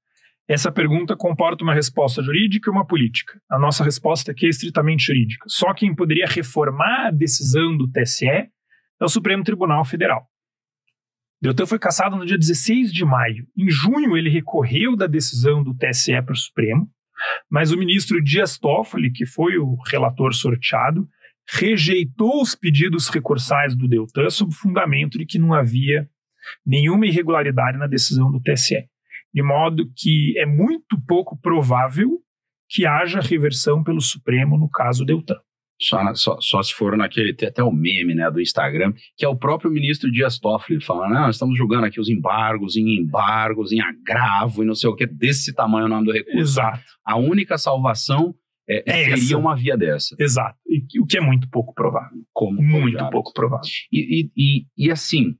Essa pergunta comporta uma resposta jurídica e uma política. A nossa resposta aqui é estritamente jurídica. Só quem poderia reformar a decisão do T S E é o Supremo Tribunal Federal. Deltan foi cassado no dia dezesseis de maio. Em junho, ele recorreu da decisão do T S E para o Supremo, mas o ministro Dias Toffoli, que foi o relator sorteado, rejeitou os pedidos recursais do Deltan sob o fundamento de que não havia nenhuma irregularidade na decisão do T S E. De modo que é muito pouco provável que haja reversão pelo Supremo no caso Deltan. Só, só, só se for naquele, tem até o meme, né, do Instagram, que é o próprio ministro Dias Toffoli falando, não, estamos julgando aqui os embargos, em embargos, em agravo e não sei o que, desse tamanho o nome do recurso. Exato. A única salvação é, é seria essa. Uma via dessa. Exato, e, o que é muito pouco provável. Como muito já, pouco provável. E, e, e, e assim,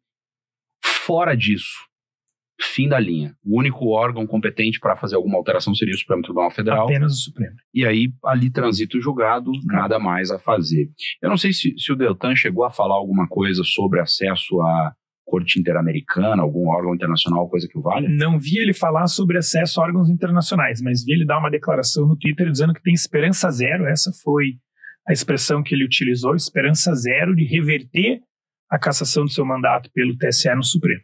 fora disso, fim da linha. O único órgão competente para fazer alguma alteração seria o Supremo Tribunal Federal. Apenas o Supremo. E aí, ali transita o julgado, nada mais a fazer. Eu não sei se, se o Deltan chegou a falar alguma coisa sobre acesso à Corte Interamericana, algum órgão internacional, coisa que o valha? Não vi ele falar sobre acesso a órgãos internacionais, mas vi ele dar uma declaração no Twitter dizendo que tem esperança zero, essa foi a expressão que ele utilizou, esperança zero de reverter a cassação do seu mandato pelo T S E no Supremo.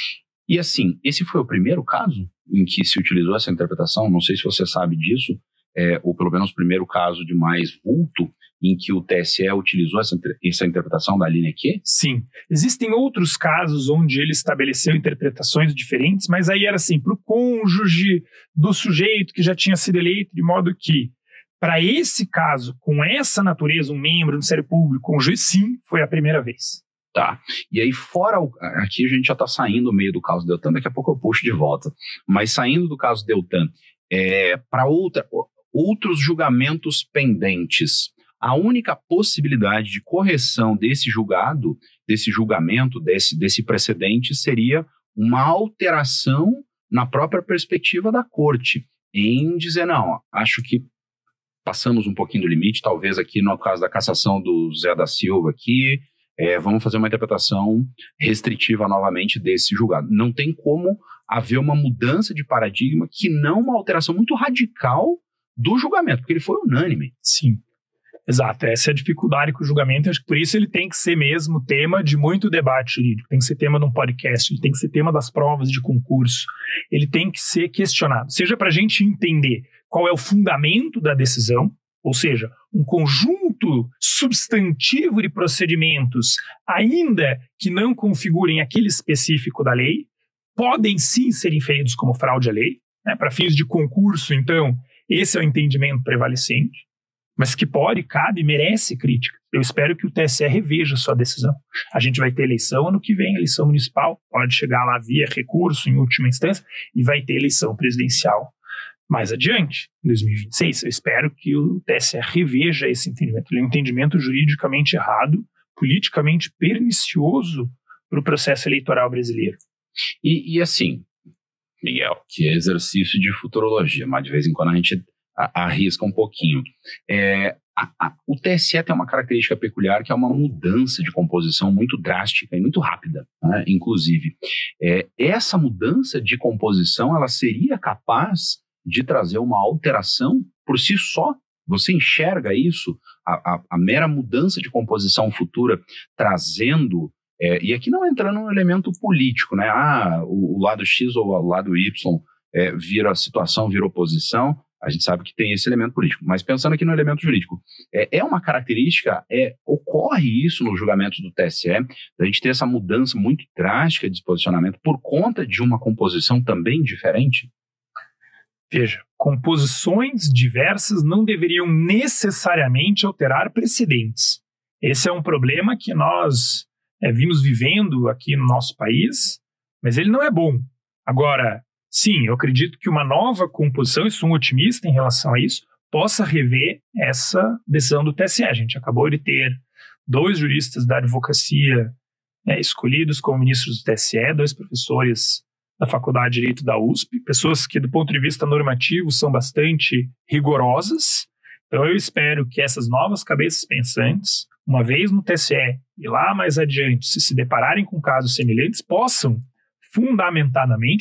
E assim, esse foi o primeiro caso em que se utilizou essa interpretação, não sei se você sabe disso, é, ou pelo menos o primeiro caso de mais vulto em que o T S E utilizou essa, essa interpretação da linha Q? Sim. Existem outros casos onde ele estabeleceu interpretações diferentes, mas aí era assim, para o cônjuge do sujeito que já tinha sido eleito, de modo que, para esse caso, com essa natureza, um membro do Ministério Público, um juiz, sim, foi a primeira vez. Tá, e aí fora, o, aqui a gente já está saindo do meio do caso Deltan, daqui a pouco eu puxo de volta, mas saindo do caso Deltan, é, para outra, outros julgamentos pendentes, a única possibilidade de correção desse julgado, desse julgamento, desse, desse precedente, seria uma alteração na própria perspectiva da corte, em dizer, não, ó, acho que passamos um pouquinho do limite, talvez aqui no caso da cassação do Zé da Silva aqui, É, vamos fazer uma interpretação restritiva novamente desse julgado. Não tem como haver uma mudança de paradigma que não uma alteração muito radical do julgamento, porque ele foi unânime. Sim, exato. Essa é a dificuldade com o julgamento. Acho que por isso ele tem que ser mesmo tema de muito debate jurídico. Tem que ser tema de um podcast, ele tem que ser tema das provas de concurso. Ele tem que ser questionado. Seja para a gente entender qual é o fundamento da decisão, ou seja, um conjunto substantivo de procedimentos, ainda que não configurem aquele específico da lei, podem sim ser inferidos como fraude à lei, né? Para fins de concurso, então, esse é o entendimento prevalecente, mas que pode, cabe, merece crítica. Eu espero que o T S E reveja sua decisão. A gente vai ter eleição ano que vem, eleição municipal, pode chegar lá via recurso em última instância, e vai ter eleição presidencial mais adiante, em dois mil e vinte e seis, eu espero que o T S E reveja esse entendimento. Ele é um entendimento juridicamente errado, politicamente pernicioso para o processo eleitoral brasileiro. E, e assim, Miguel, que é exercício de futurologia, mas de vez em quando a gente a, arrisca um pouquinho. É, a, a, o T S E tem uma característica peculiar que é uma mudança de composição muito drástica e muito rápida, né? Inclusive. É, essa mudança de composição, ela seria capaz de trazer uma alteração por si só? Você enxerga isso? A, a, a mera mudança de composição futura trazendo, é, e aqui não entrando no elemento político, né? Ah, o, o lado X ou o lado Y é, vira situação, vira oposição, a gente sabe que tem esse elemento político, mas pensando aqui no elemento jurídico, é, é uma característica, é, ocorre isso nos julgamentos do T S E, a gente ter essa mudança muito drástica de posicionamento por conta de uma composição também diferente? Veja, composições diversas não deveriam necessariamente alterar precedentes. Esse é um problema que nós é, vimos vivendo aqui no nosso país, mas ele não é bom. Agora, sim, eu acredito que uma nova composição, e sou um otimista em relação a isso, possa rever essa decisão do T S E. A gente acabou de ter dois juristas da advocacia é, escolhidos como ministros do T S E, dois professores da Faculdade de Direito da U S P, pessoas que do ponto de vista normativo são bastante rigorosas. Então eu espero que essas novas cabeças pensantes, uma vez no T S E e lá mais adiante, se se depararem com casos semelhantes, possam fundamentadamente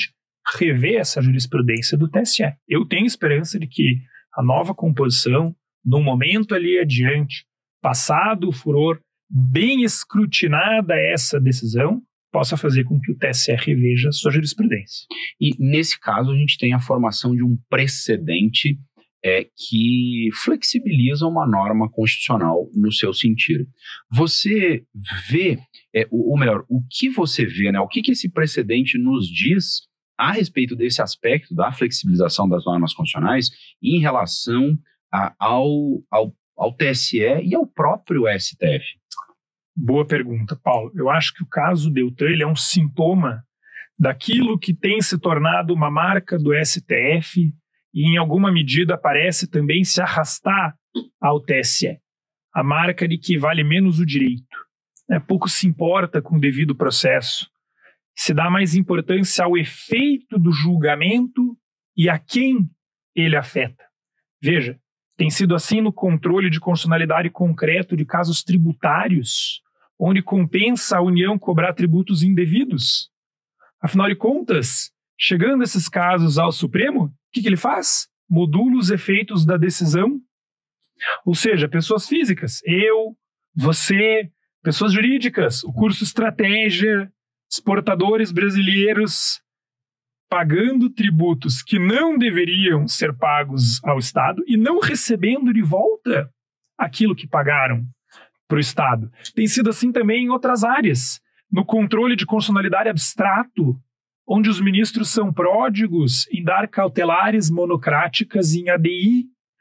rever essa jurisprudência do T S E. Eu tenho esperança de que a nova composição, num momento ali adiante, passado o furor, bem escrutinada essa decisão, possa fazer com que o T S E reveja sua jurisprudência. E, nesse caso, a gente tem a formação de um precedente é, que flexibiliza uma norma constitucional no seu sentido. Você vê, é, ou melhor, o que você vê, né, o que, que esse precedente nos diz a respeito desse aspecto da flexibilização das normas constitucionais em relação a, ao, ao, ao T S E e ao próprio S T F? Boa pergunta, Paulo. Eu acho que o caso Deltan ele é um sintoma daquilo que tem se tornado uma marca do S T F e, em alguma medida, parece também se arrastar ao T S E. A marca de que vale menos o direito. É, pouco se importa com o devido processo. Se dá mais importância ao efeito do julgamento e a quem ele afeta. Veja, tem sido assim no controle de constitucionalidade concreto de casos tributários, onde compensa a União cobrar tributos indevidos. Afinal de contas, chegando esses casos ao Supremo, o que, que ele faz? Modula os efeitos da decisão. Ou seja, pessoas físicas, eu, você, pessoas jurídicas, o curso Estratégia, exportadores brasileiros pagando tributos que não deveriam ser pagos ao Estado e não recebendo de volta aquilo que pagaram para o Estado. Tem sido assim também em outras áreas. No controle de constitucionalidade abstrato, onde os ministros são pródigos em dar cautelares monocráticas em A D I,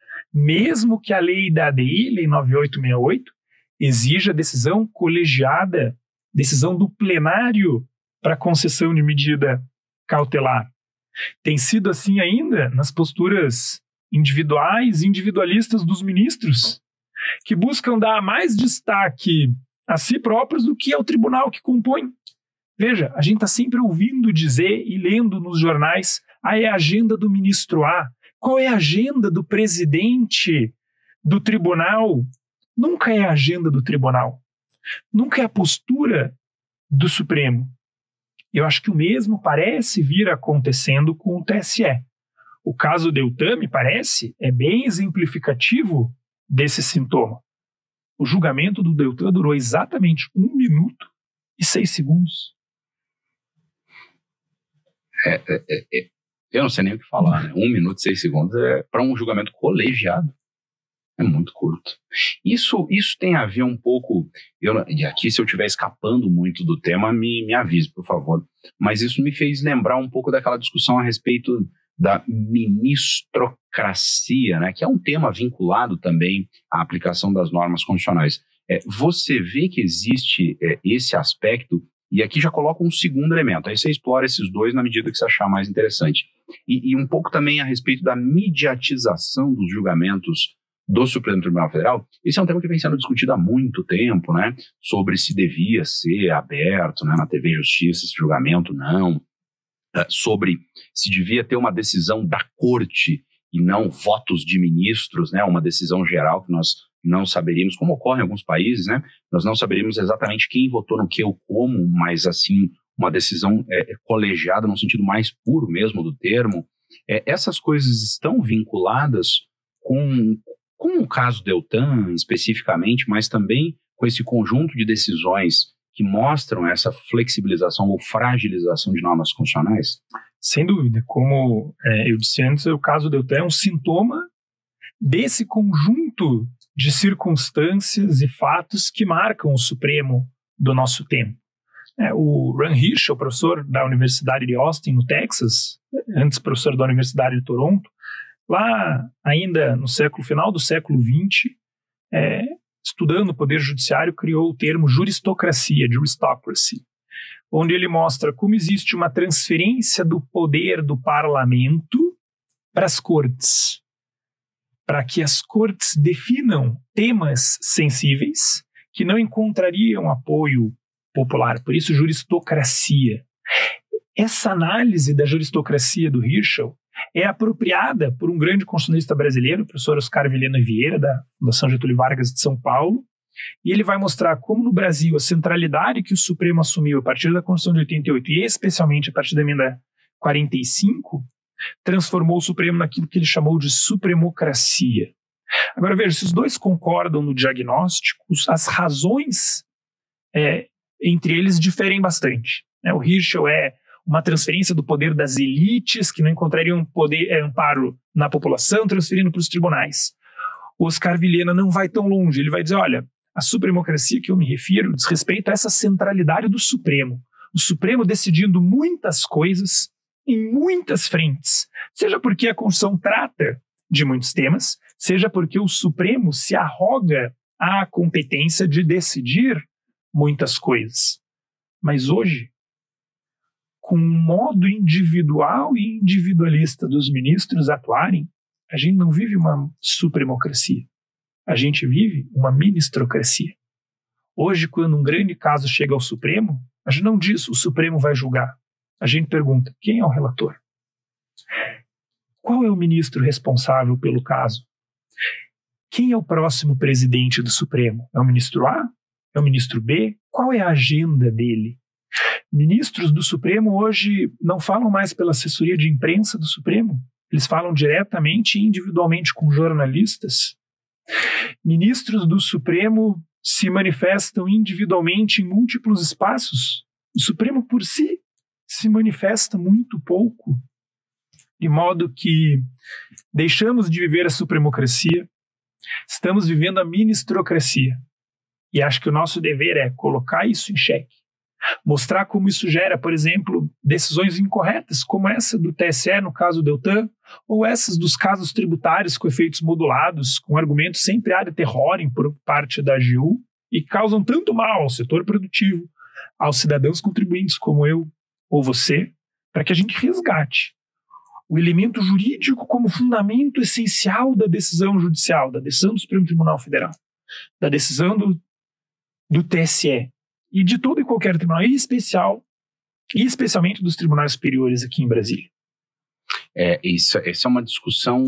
mesmo que a lei da A D I, Lei nove mil oitocentos e sessenta e oito, exija decisão colegiada, decisão do plenário para concessão de medida cautelar. Tem sido assim ainda nas posturas individuais e individualistas dos ministros, que buscam dar mais destaque a si próprios do que ao tribunal que compõe. Veja, a gente está sempre ouvindo dizer e lendo nos jornais, ah, é a agenda do ministro A. Qual é a agenda do presidente do tribunal? Nunca é a agenda do tribunal. Nunca é a postura do Supremo. Eu acho que o mesmo parece vir acontecendo com o T S E. O caso Deltan, me parece, é bem exemplificativo desse sintoma. O julgamento do Deltan durou exatamente um minuto e seis segundos. É, é, é, eu não sei nem o que falar, né? Um minuto e seis segundos é para um julgamento colegiado. É muito curto. Isso, isso tem a ver um pouco... Eu, e aqui, se eu estiver escapando muito do tema, me, me avise, por favor. Mas isso me fez lembrar um pouco daquela discussão a respeito da ministrocracia, né? Que é um tema vinculado também à aplicação das normas constitucionais. É, você vê que existe é, esse aspecto, e aqui já coloca um segundo elemento. Aí você explora esses dois na medida que você achar mais interessante. E, e um pouco também a respeito da mediatização dos julgamentos do Supremo Tribunal Federal. Esse é um tema que vem sendo discutido há muito tempo, né? Sobre se devia ser aberto, né, na T V Justiça esse julgamento, não. Uh, sobre se devia ter uma decisão da Corte e não votos de ministros, né? Uma decisão geral que nós não saberíamos, como ocorre em alguns países, né? Nós não saberíamos exatamente quem votou no que ou como, mas assim, uma decisão é, colegiada no sentido mais puro mesmo do termo. É, essas coisas estão vinculadas com... com o caso Deltan especificamente, mas também com esse conjunto de decisões que mostram essa flexibilização ou fragilização de normas constitucionais? Sem dúvida. Como é, eu disse antes, o caso Deltan é um sintoma desse conjunto de circunstâncias e fatos que marcam o Supremo do nosso tempo. É, o Ron Hirschel, professor da Universidade de Austin, no Texas, antes professor da Universidade de Toronto, lá ainda no século, final do século vinte, é, estudando o Poder Judiciário, criou o termo juristocracia, juristocracy, onde ele mostra como existe uma transferência do poder do parlamento para as cortes, para que as cortes definam temas sensíveis que não encontrariam apoio popular. Por isso, juristocracia. Essa análise da juristocracia do Hirschel é apropriada por um grande constitucionalista brasileiro, o professor Oscar Vilhena Vieira, da Fundação Getúlio Vargas de São Paulo, e ele vai mostrar como no Brasil a centralidade que o Supremo assumiu a partir da Constituição de oitenta e oito, e especialmente a partir da emenda quarenta e cinco, transformou o Supremo naquilo que ele chamou de supremocracia. Agora veja, se os dois concordam no diagnóstico, as razões é, entre eles diferem bastante. Né? O Hirschel é uma transferência do poder das elites que não encontrariam poder, é, amparo na população, transferindo para os tribunais. O Oscar Vilhena não vai tão longe, ele vai dizer, olha, a supremocracia que eu me refiro diz respeito a essa centralidade do Supremo. O Supremo decidindo muitas coisas em muitas frentes, seja porque a Constituição trata de muitos temas, seja porque o Supremo se arroga a competência de decidir muitas coisas. Mas hoje, com o modo individual e individualista dos ministros atuarem, a gente não vive uma supremocracia. A gente vive uma ministrocracia. Hoje, quando um grande caso chega ao Supremo, a gente não diz o Supremo vai julgar. A gente pergunta, quem é o relator? Qual é o ministro responsável pelo caso? Quem é o próximo presidente do Supremo? É o ministro A? É o ministro B? Qual é a agenda dele? Ministros do Supremo hoje não falam mais pela assessoria de imprensa do Supremo. Eles falam diretamente e individualmente com jornalistas. Ministros do Supremo se manifestam individualmente em múltiplos espaços. O Supremo por si se manifesta muito pouco, de modo que deixamos de viver a supremocracia, estamos vivendo a ministrocracia. E acho que o nosso dever é colocar isso em xeque, mostrar como isso gera, por exemplo, decisões incorretas, como essa do T S E no caso do Deltan, ou essas dos casos tributários com efeitos modulados, com argumentos sempre ad terrorem por parte da A G U, e causam tanto mal ao setor produtivo, aos cidadãos contribuintes como eu ou você, para que a gente resgate o elemento jurídico como fundamento essencial da decisão judicial, da decisão do Supremo Tribunal Federal, da decisão do, do T S E e de todo e qualquer tribunal, e especial, e especialmente dos tribunais superiores aqui em Brasília. É, isso, essa é uma discussão,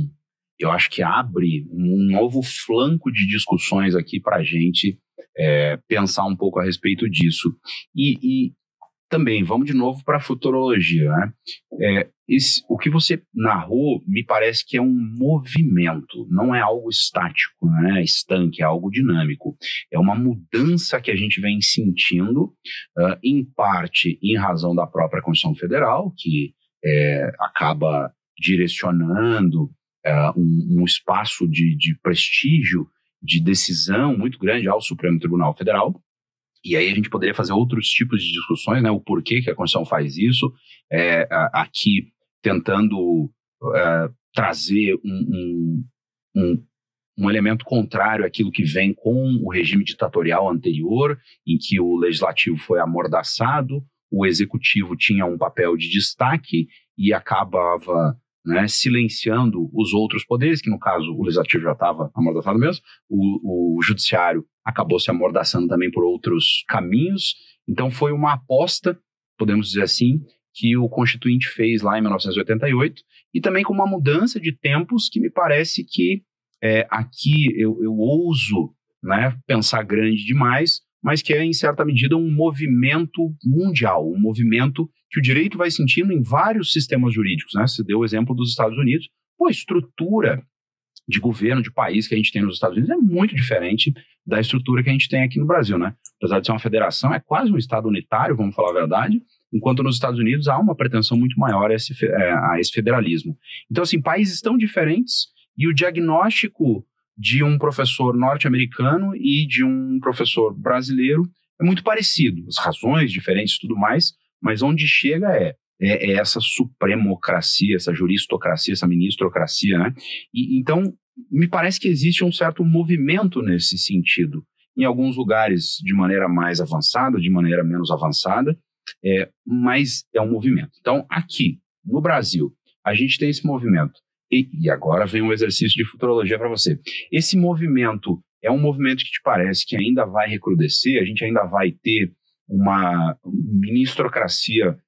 eu acho que abre um novo flanco de discussões aqui para a gente é, pensar um pouco a respeito disso. E, e também, vamos de novo para a futurologia, né? É, esse, o que você narrou me parece que é um movimento, não é algo estático, né? Estanque, é algo dinâmico. É uma mudança que a gente vem sentindo, uh, em parte em razão da própria Constituição Federal, que é, acaba direcionando uh, um, um espaço de, de prestígio, de decisão muito grande ao Supremo Tribunal Federal. E aí a gente poderia fazer outros tipos de discussões, né? O porquê que a Constituição faz isso, é, aqui tentando é, trazer um, um, um, um elemento contrário àquilo que vem com o regime ditatorial anterior, em que o legislativo foi amordaçado, o executivo tinha um papel de destaque e acabava, né, silenciando os outros poderes, que no caso o legislativo já estava amordaçado mesmo, o, o judiciário acabou se amordaçando também por outros caminhos. Então foi uma aposta, podemos dizer assim, que o Constituinte fez lá em mil novecentos e oitenta e oito, e também com uma mudança de tempos que me parece que é, aqui eu, eu ouso, né, pensar grande demais, mas que é em certa medida um movimento mundial, um movimento que o direito vai sentindo em vários sistemas jurídicos, né? Você deu o exemplo dos Estados Unidos. Pô, a estrutura de governo, de país que a gente tem nos Estados Unidos é muito diferente da estrutura que a gente tem aqui no Brasil, né? Apesar de ser uma federação, é quase um estado unitário, vamos falar a verdade, enquanto nos Estados Unidos há uma pretensão muito maior a esse, a esse federalismo. Então, assim, países tão diferentes e o diagnóstico de um professor norte-americano e de um professor brasileiro é muito parecido. As razões diferentes e tudo mais, mas onde chega é, é, é essa supremocracia, essa juristocracia, essa ministrocracia, né? E, então, me parece que existe um certo movimento nesse sentido. Em alguns lugares de maneira mais avançada, de maneira menos avançada, é, mas é um movimento. Então, aqui, no Brasil, a gente tem esse movimento. E, e agora vem um exercício de futurologia para você. Esse movimento é um movimento que te parece que ainda vai recrudescer, a gente ainda vai ter uma ministrocracia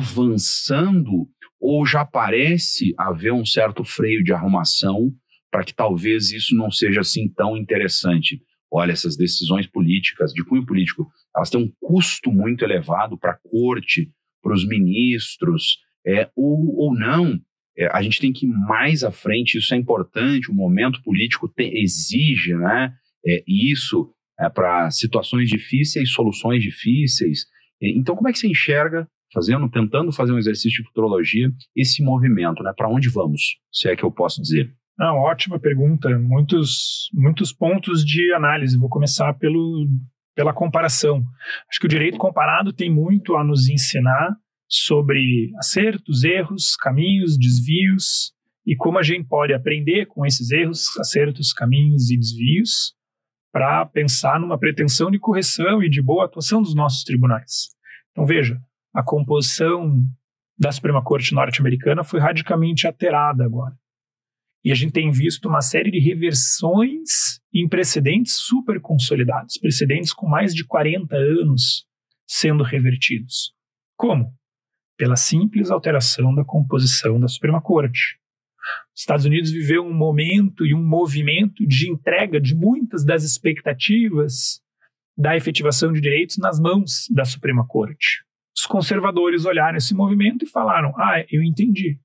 avançando, ou já parece haver um certo freio de arrumação para que talvez isso não seja assim tão interessante? Olha, essas decisões políticas, de cunho político, elas têm um custo muito elevado para a corte, para os ministros, é, ou, ou não. É, a gente tem que ir mais à frente, isso é importante, o momento político te, exige, né, é, isso é, para situações difíceis, soluções difíceis. Então, como é que você enxerga, fazendo, tentando fazer um exercício de futurologia, esse movimento, né? Para onde vamos, se é que eu posso dizer? Não, ótima pergunta. Muitos, muitos pontos de análise. Vou começar pelo, pela comparação. Acho que o direito comparado tem muito a nos ensinar sobre acertos, erros, caminhos, desvios e como a gente pode aprender com esses erros, acertos, caminhos e desvios para pensar numa pretensão de correção e de boa atuação dos nossos tribunais. Então, veja, a composição da Suprema Corte norte-americana foi radicalmente alterada agora. E a gente tem visto uma série de reversões em precedentes super consolidados, precedentes com mais de quarenta anos sendo revertidos. Como? Pela simples alteração da composição da Suprema Corte. Os Estados Unidos viveu um momento e um movimento de entrega de muitas das expectativas da efetivação de direitos nas mãos da Suprema Corte. Os conservadores olharam esse movimento e falaram: ah, eu entendi.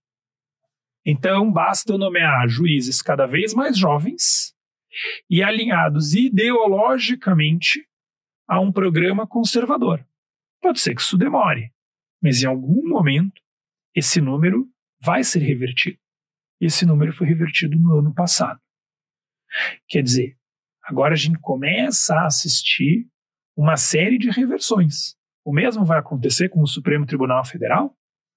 Então, basta eu nomear juízes cada vez mais jovens e alinhados ideologicamente a um programa conservador. Pode ser que isso demore, mas em algum momento esse número vai ser revertido. Esse número foi revertido no ano passado. Quer dizer, agora a gente começa a assistir uma série de reversões. O mesmo vai acontecer com o Supremo Tribunal Federal?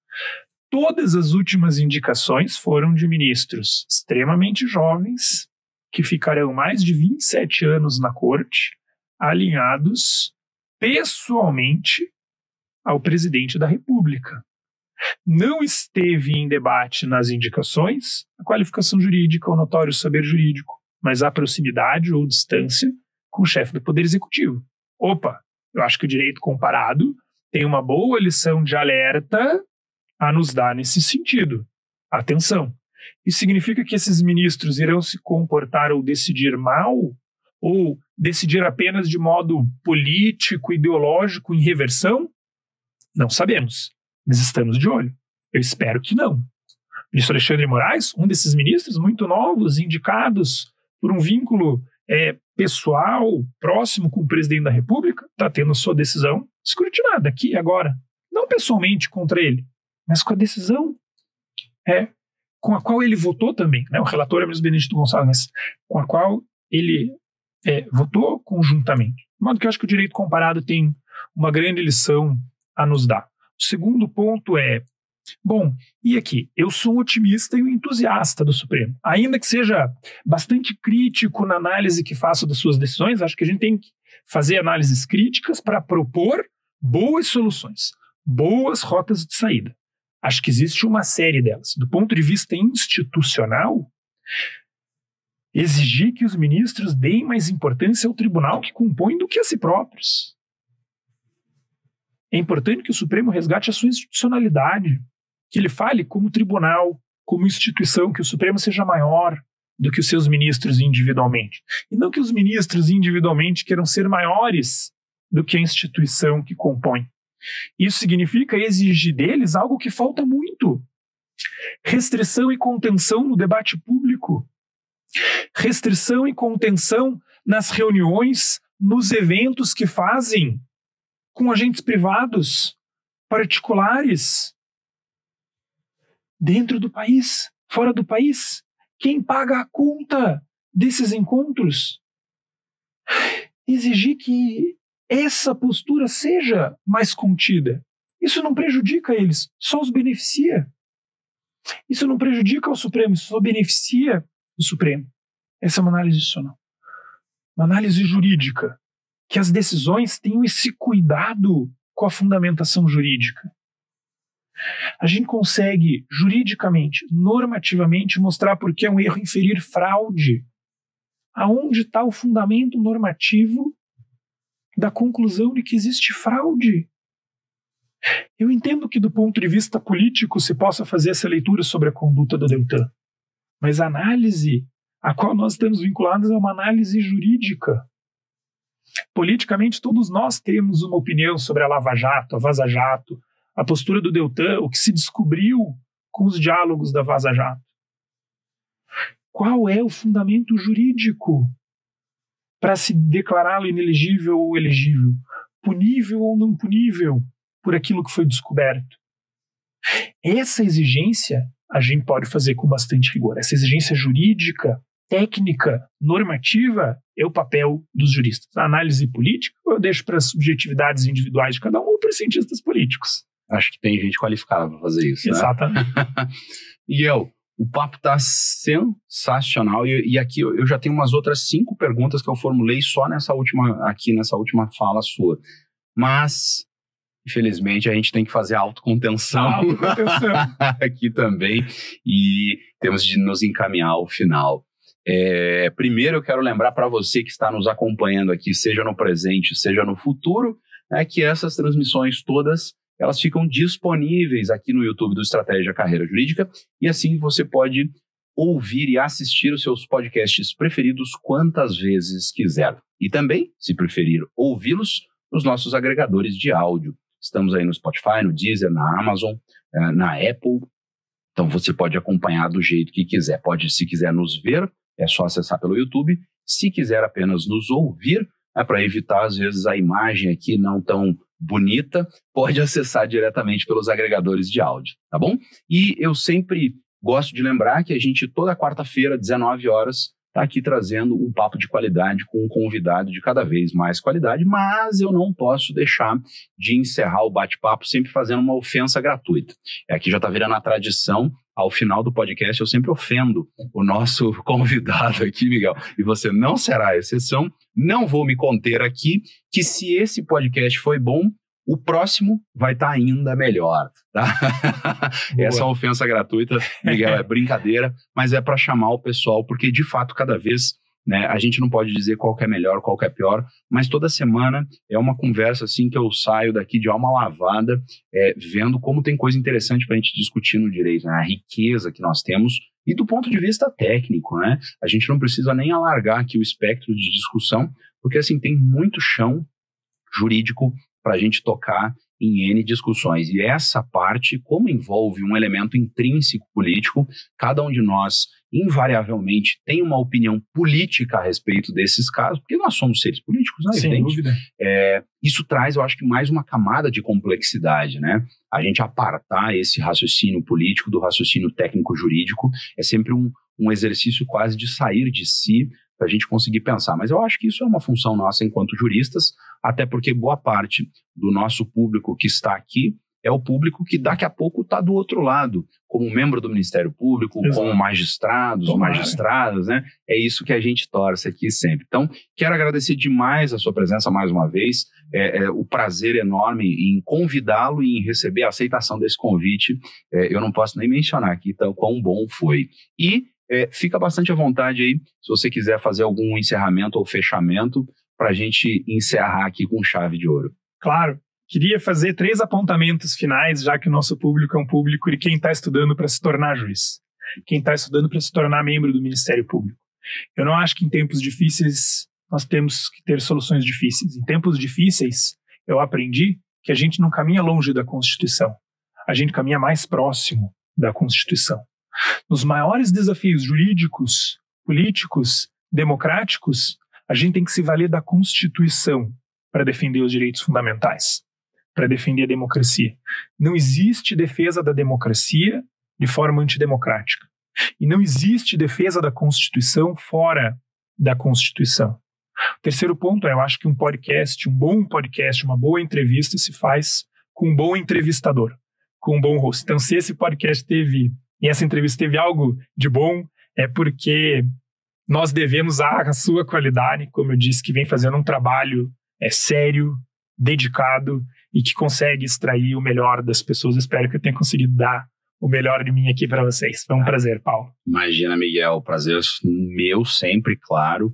Todas as últimas indicações foram de ministros extremamente jovens, que ficarão mais de vinte e sete anos na corte, alinhados pessoalmente ao presidente da República. Não esteve em debate nas indicações a qualificação jurídica ou notório saber jurídico, mas a proximidade ou distância com o chefe do Poder Executivo. Opa, eu acho que o direito comparado tem uma boa lição de alerta a nos dar nesse sentido. Atenção, isso significa que esses ministros irão se comportar ou decidir mal, ou decidir apenas de modo político, ideológico, em reversão? Não sabemos, mas estamos de olho. Eu espero que não. O ministro Alexandre de Moraes, um desses ministros muito novos, indicados por um vínculo é, pessoal, próximo com o presidente da República, está tendo a sua decisão escrutinada aqui e agora. Não pessoalmente contra ele, mas com a decisão é, com a qual ele votou também. Né? O relator é o ministro Benedito Gonçalves, mas com a qual ele é, votou conjuntamente. De modo que eu acho que o direito comparado tem uma grande lição a nos dar. O segundo ponto é, bom, e aqui? Eu sou um otimista e um entusiasta do Supremo. Ainda que seja bastante crítico na análise que faço das suas decisões, acho que a gente tem que fazer análises críticas para propor boas soluções, boas rotas de saída. Acho que existe uma série delas. Do ponto de vista institucional, exigir que os ministros deem mais importância ao tribunal que compõe do que a si próprios. É importante que o Supremo resgate a sua institucionalidade, que ele fale como tribunal, como instituição, que o Supremo seja maior do que os seus ministros individualmente. E não que os ministros individualmente queiram ser maiores do que a instituição que compõe. Isso significa exigir deles algo que falta muito. Restrição e contenção no debate público. Restrição e contenção nas reuniões, nos eventos que fazem com agentes privados, particulares, dentro do país, fora do país. Quem paga a conta desses encontros? Exigir que essa postura seja mais contida. Isso não prejudica eles, só os beneficia. Isso não prejudica o Supremo, isso só beneficia o Supremo. Essa é uma análise adicional. Uma análise jurídica. Que as decisões tenham esse cuidado com a fundamentação jurídica. A gente consegue, juridicamente, normativamente, mostrar por que é um erro inferir fraude. Aonde está o fundamento normativo da conclusão de que existe fraude? Eu entendo que, do ponto de vista político, se possa fazer essa leitura sobre a conduta do Deltan. Mas a análise a qual nós estamos vinculados é uma análise jurídica. Politicamente, todos nós temos uma opinião sobre a Lava Jato, a Vaza Jato, a postura do Deltan, o que se descobriu com os diálogos da Vaza Jato. Qual é o fundamento jurídico para se declará-lo inelegível ou elegível, punível ou não punível por aquilo que foi descoberto? Essa exigência a gente pode fazer com bastante rigor. Essa exigência jurídica, técnica, normativa é o papel dos juristas. A análise política eu deixo para as subjetividades individuais de cada um ou para os cientistas políticos. Acho que tem gente qualificada para fazer isso, né? Exatamente. E eu, o papo está sensacional e, e aqui eu, eu já tenho umas outras cinco perguntas que eu formulei só nessa última, aqui nessa última fala sua. Mas, infelizmente, a gente tem que fazer autocontenção, autocontenção. aqui também e temos de nos encaminhar ao final. É, primeiro eu quero lembrar para você que está nos acompanhando aqui, seja no presente, seja no futuro, né, que essas transmissões todas elas ficam disponíveis aqui no YouTube do Estratégia Carreira Jurídica e assim você pode ouvir e assistir os seus podcasts preferidos quantas vezes quiser. E também, se preferir, ouvi-los nos nossos agregadores de áudio. Estamos aí no Spotify, no Deezer, na Amazon, na Apple. Então você pode acompanhar do jeito que quiser. Pode, se quiser nos ver, é só acessar pelo YouTube. Se quiser apenas nos ouvir, é para evitar às vezes a imagem aqui não tão bonita, pode acessar diretamente pelos agregadores de áudio, tá bom? E eu sempre gosto de lembrar que a gente toda quarta-feira, dezenove horas, está aqui trazendo um papo de qualidade com um convidado de cada vez mais qualidade, mas eu não posso deixar de encerrar o bate-papo sempre fazendo uma ofensa gratuita. Aqui já está virando a tradição, ao final do podcast eu sempre ofendo o nosso convidado aqui, Miguel, e você não será a exceção. Não vou me conter aqui, que se esse podcast foi bom, o próximo vai estar tá ainda melhor, tá? Essa ofensa gratuita, Miguel, é brincadeira, mas é para chamar o pessoal, porque de fato cada vez, né, a gente não pode dizer qual que é melhor, qual que é pior, mas toda semana é uma conversa assim que eu saio daqui de alma lavada, é, vendo como tem coisa interessante para a gente discutir no direito, né? A riqueza que nós temos e do ponto de vista técnico, né? A gente não precisa nem alargar aqui o espectro de discussão, porque assim tem muito chão jurídico para a gente tocar em N discussões. E essa parte, como envolve um elemento intrínseco político, cada um de nós, invariavelmente, tem uma opinião política a respeito desses casos, porque nós somos seres políticos, né? Sem dúvida. É, isso traz, eu acho que, mais uma camada de complexidade, né? A gente apartar esse raciocínio político do raciocínio técnico-jurídico é sempre um, um exercício quase de sair de si, para a gente conseguir pensar. Mas eu acho que isso é uma função nossa enquanto juristas, até porque boa parte do nosso público que está aqui é o público que daqui a pouco está do outro lado, como membro do Ministério Público, Exato. Como magistrados, Tomara. magistradas, né? É isso que a gente torce aqui sempre. Então, quero agradecer demais a sua presença mais uma vez, é, é, o prazer enorme em convidá-lo e em receber a aceitação desse convite. É, eu não posso nem mencionar aqui então, quão bom foi. E É, fica bastante à vontade aí, se você quiser fazer algum encerramento ou fechamento, para a gente encerrar aqui com chave de ouro. Claro, queria fazer três apontamentos finais, já que o nosso público é um público de quem está estudando para se tornar juiz, quem está estudando para se tornar membro do Ministério Público. Eu não acho que em tempos difíceis nós temos que ter soluções difíceis. Em tempos difíceis, eu aprendi que a gente não caminha longe da Constituição, a gente caminha mais próximo da Constituição. Nos maiores desafios jurídicos, políticos, democráticos, a gente tem que se valer da Constituição para defender os direitos fundamentais, para defender a democracia. Não existe defesa da democracia de forma antidemocrática. E não existe defesa da Constituição fora da Constituição. O terceiro ponto é, eu acho que um podcast, um bom podcast, uma boa entrevista se faz com um bom entrevistador, com um bom host. Então, se esse podcast teve... E essa entrevista teve algo de bom, é porque nós devemos à sua qualidade, como eu disse, que vem fazendo um trabalho é, sério, dedicado e que consegue extrair o melhor das pessoas. Espero que eu tenha conseguido dar o melhor de mim aqui para vocês. Foi um ah, prazer, Paulo. Imagina, Miguel, prazer meu sempre, claro.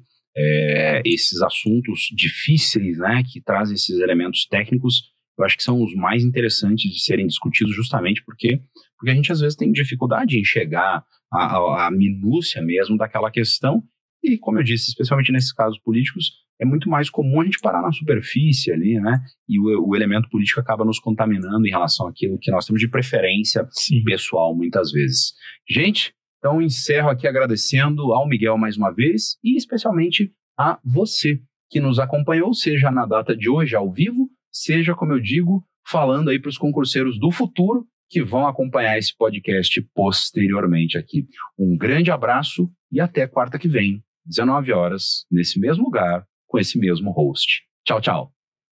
É, esses assuntos difíceis, né, que trazem esses elementos técnicos, eu acho que são os mais interessantes de serem discutidos justamente porque, porque a gente às vezes tem dificuldade em chegar à, à minúcia mesmo daquela questão E, como eu disse, especialmente nesses casos políticos, é muito mais comum a gente parar na superfície ali, né? E o, o elemento político acaba nos contaminando em relação àquilo que nós temos de preferência Sim. pessoal, muitas vezes. Gente, então encerro aqui agradecendo ao Miguel mais uma vez e especialmente a você que nos acompanhou, seja na data de hoje ao vivo, seja, como eu digo, falando aí para os concurseiros do futuro que vão acompanhar esse podcast posteriormente aqui. Um grande abraço e até quarta que vem, dezenove horas, nesse mesmo lugar, com esse mesmo host. Tchau, tchau.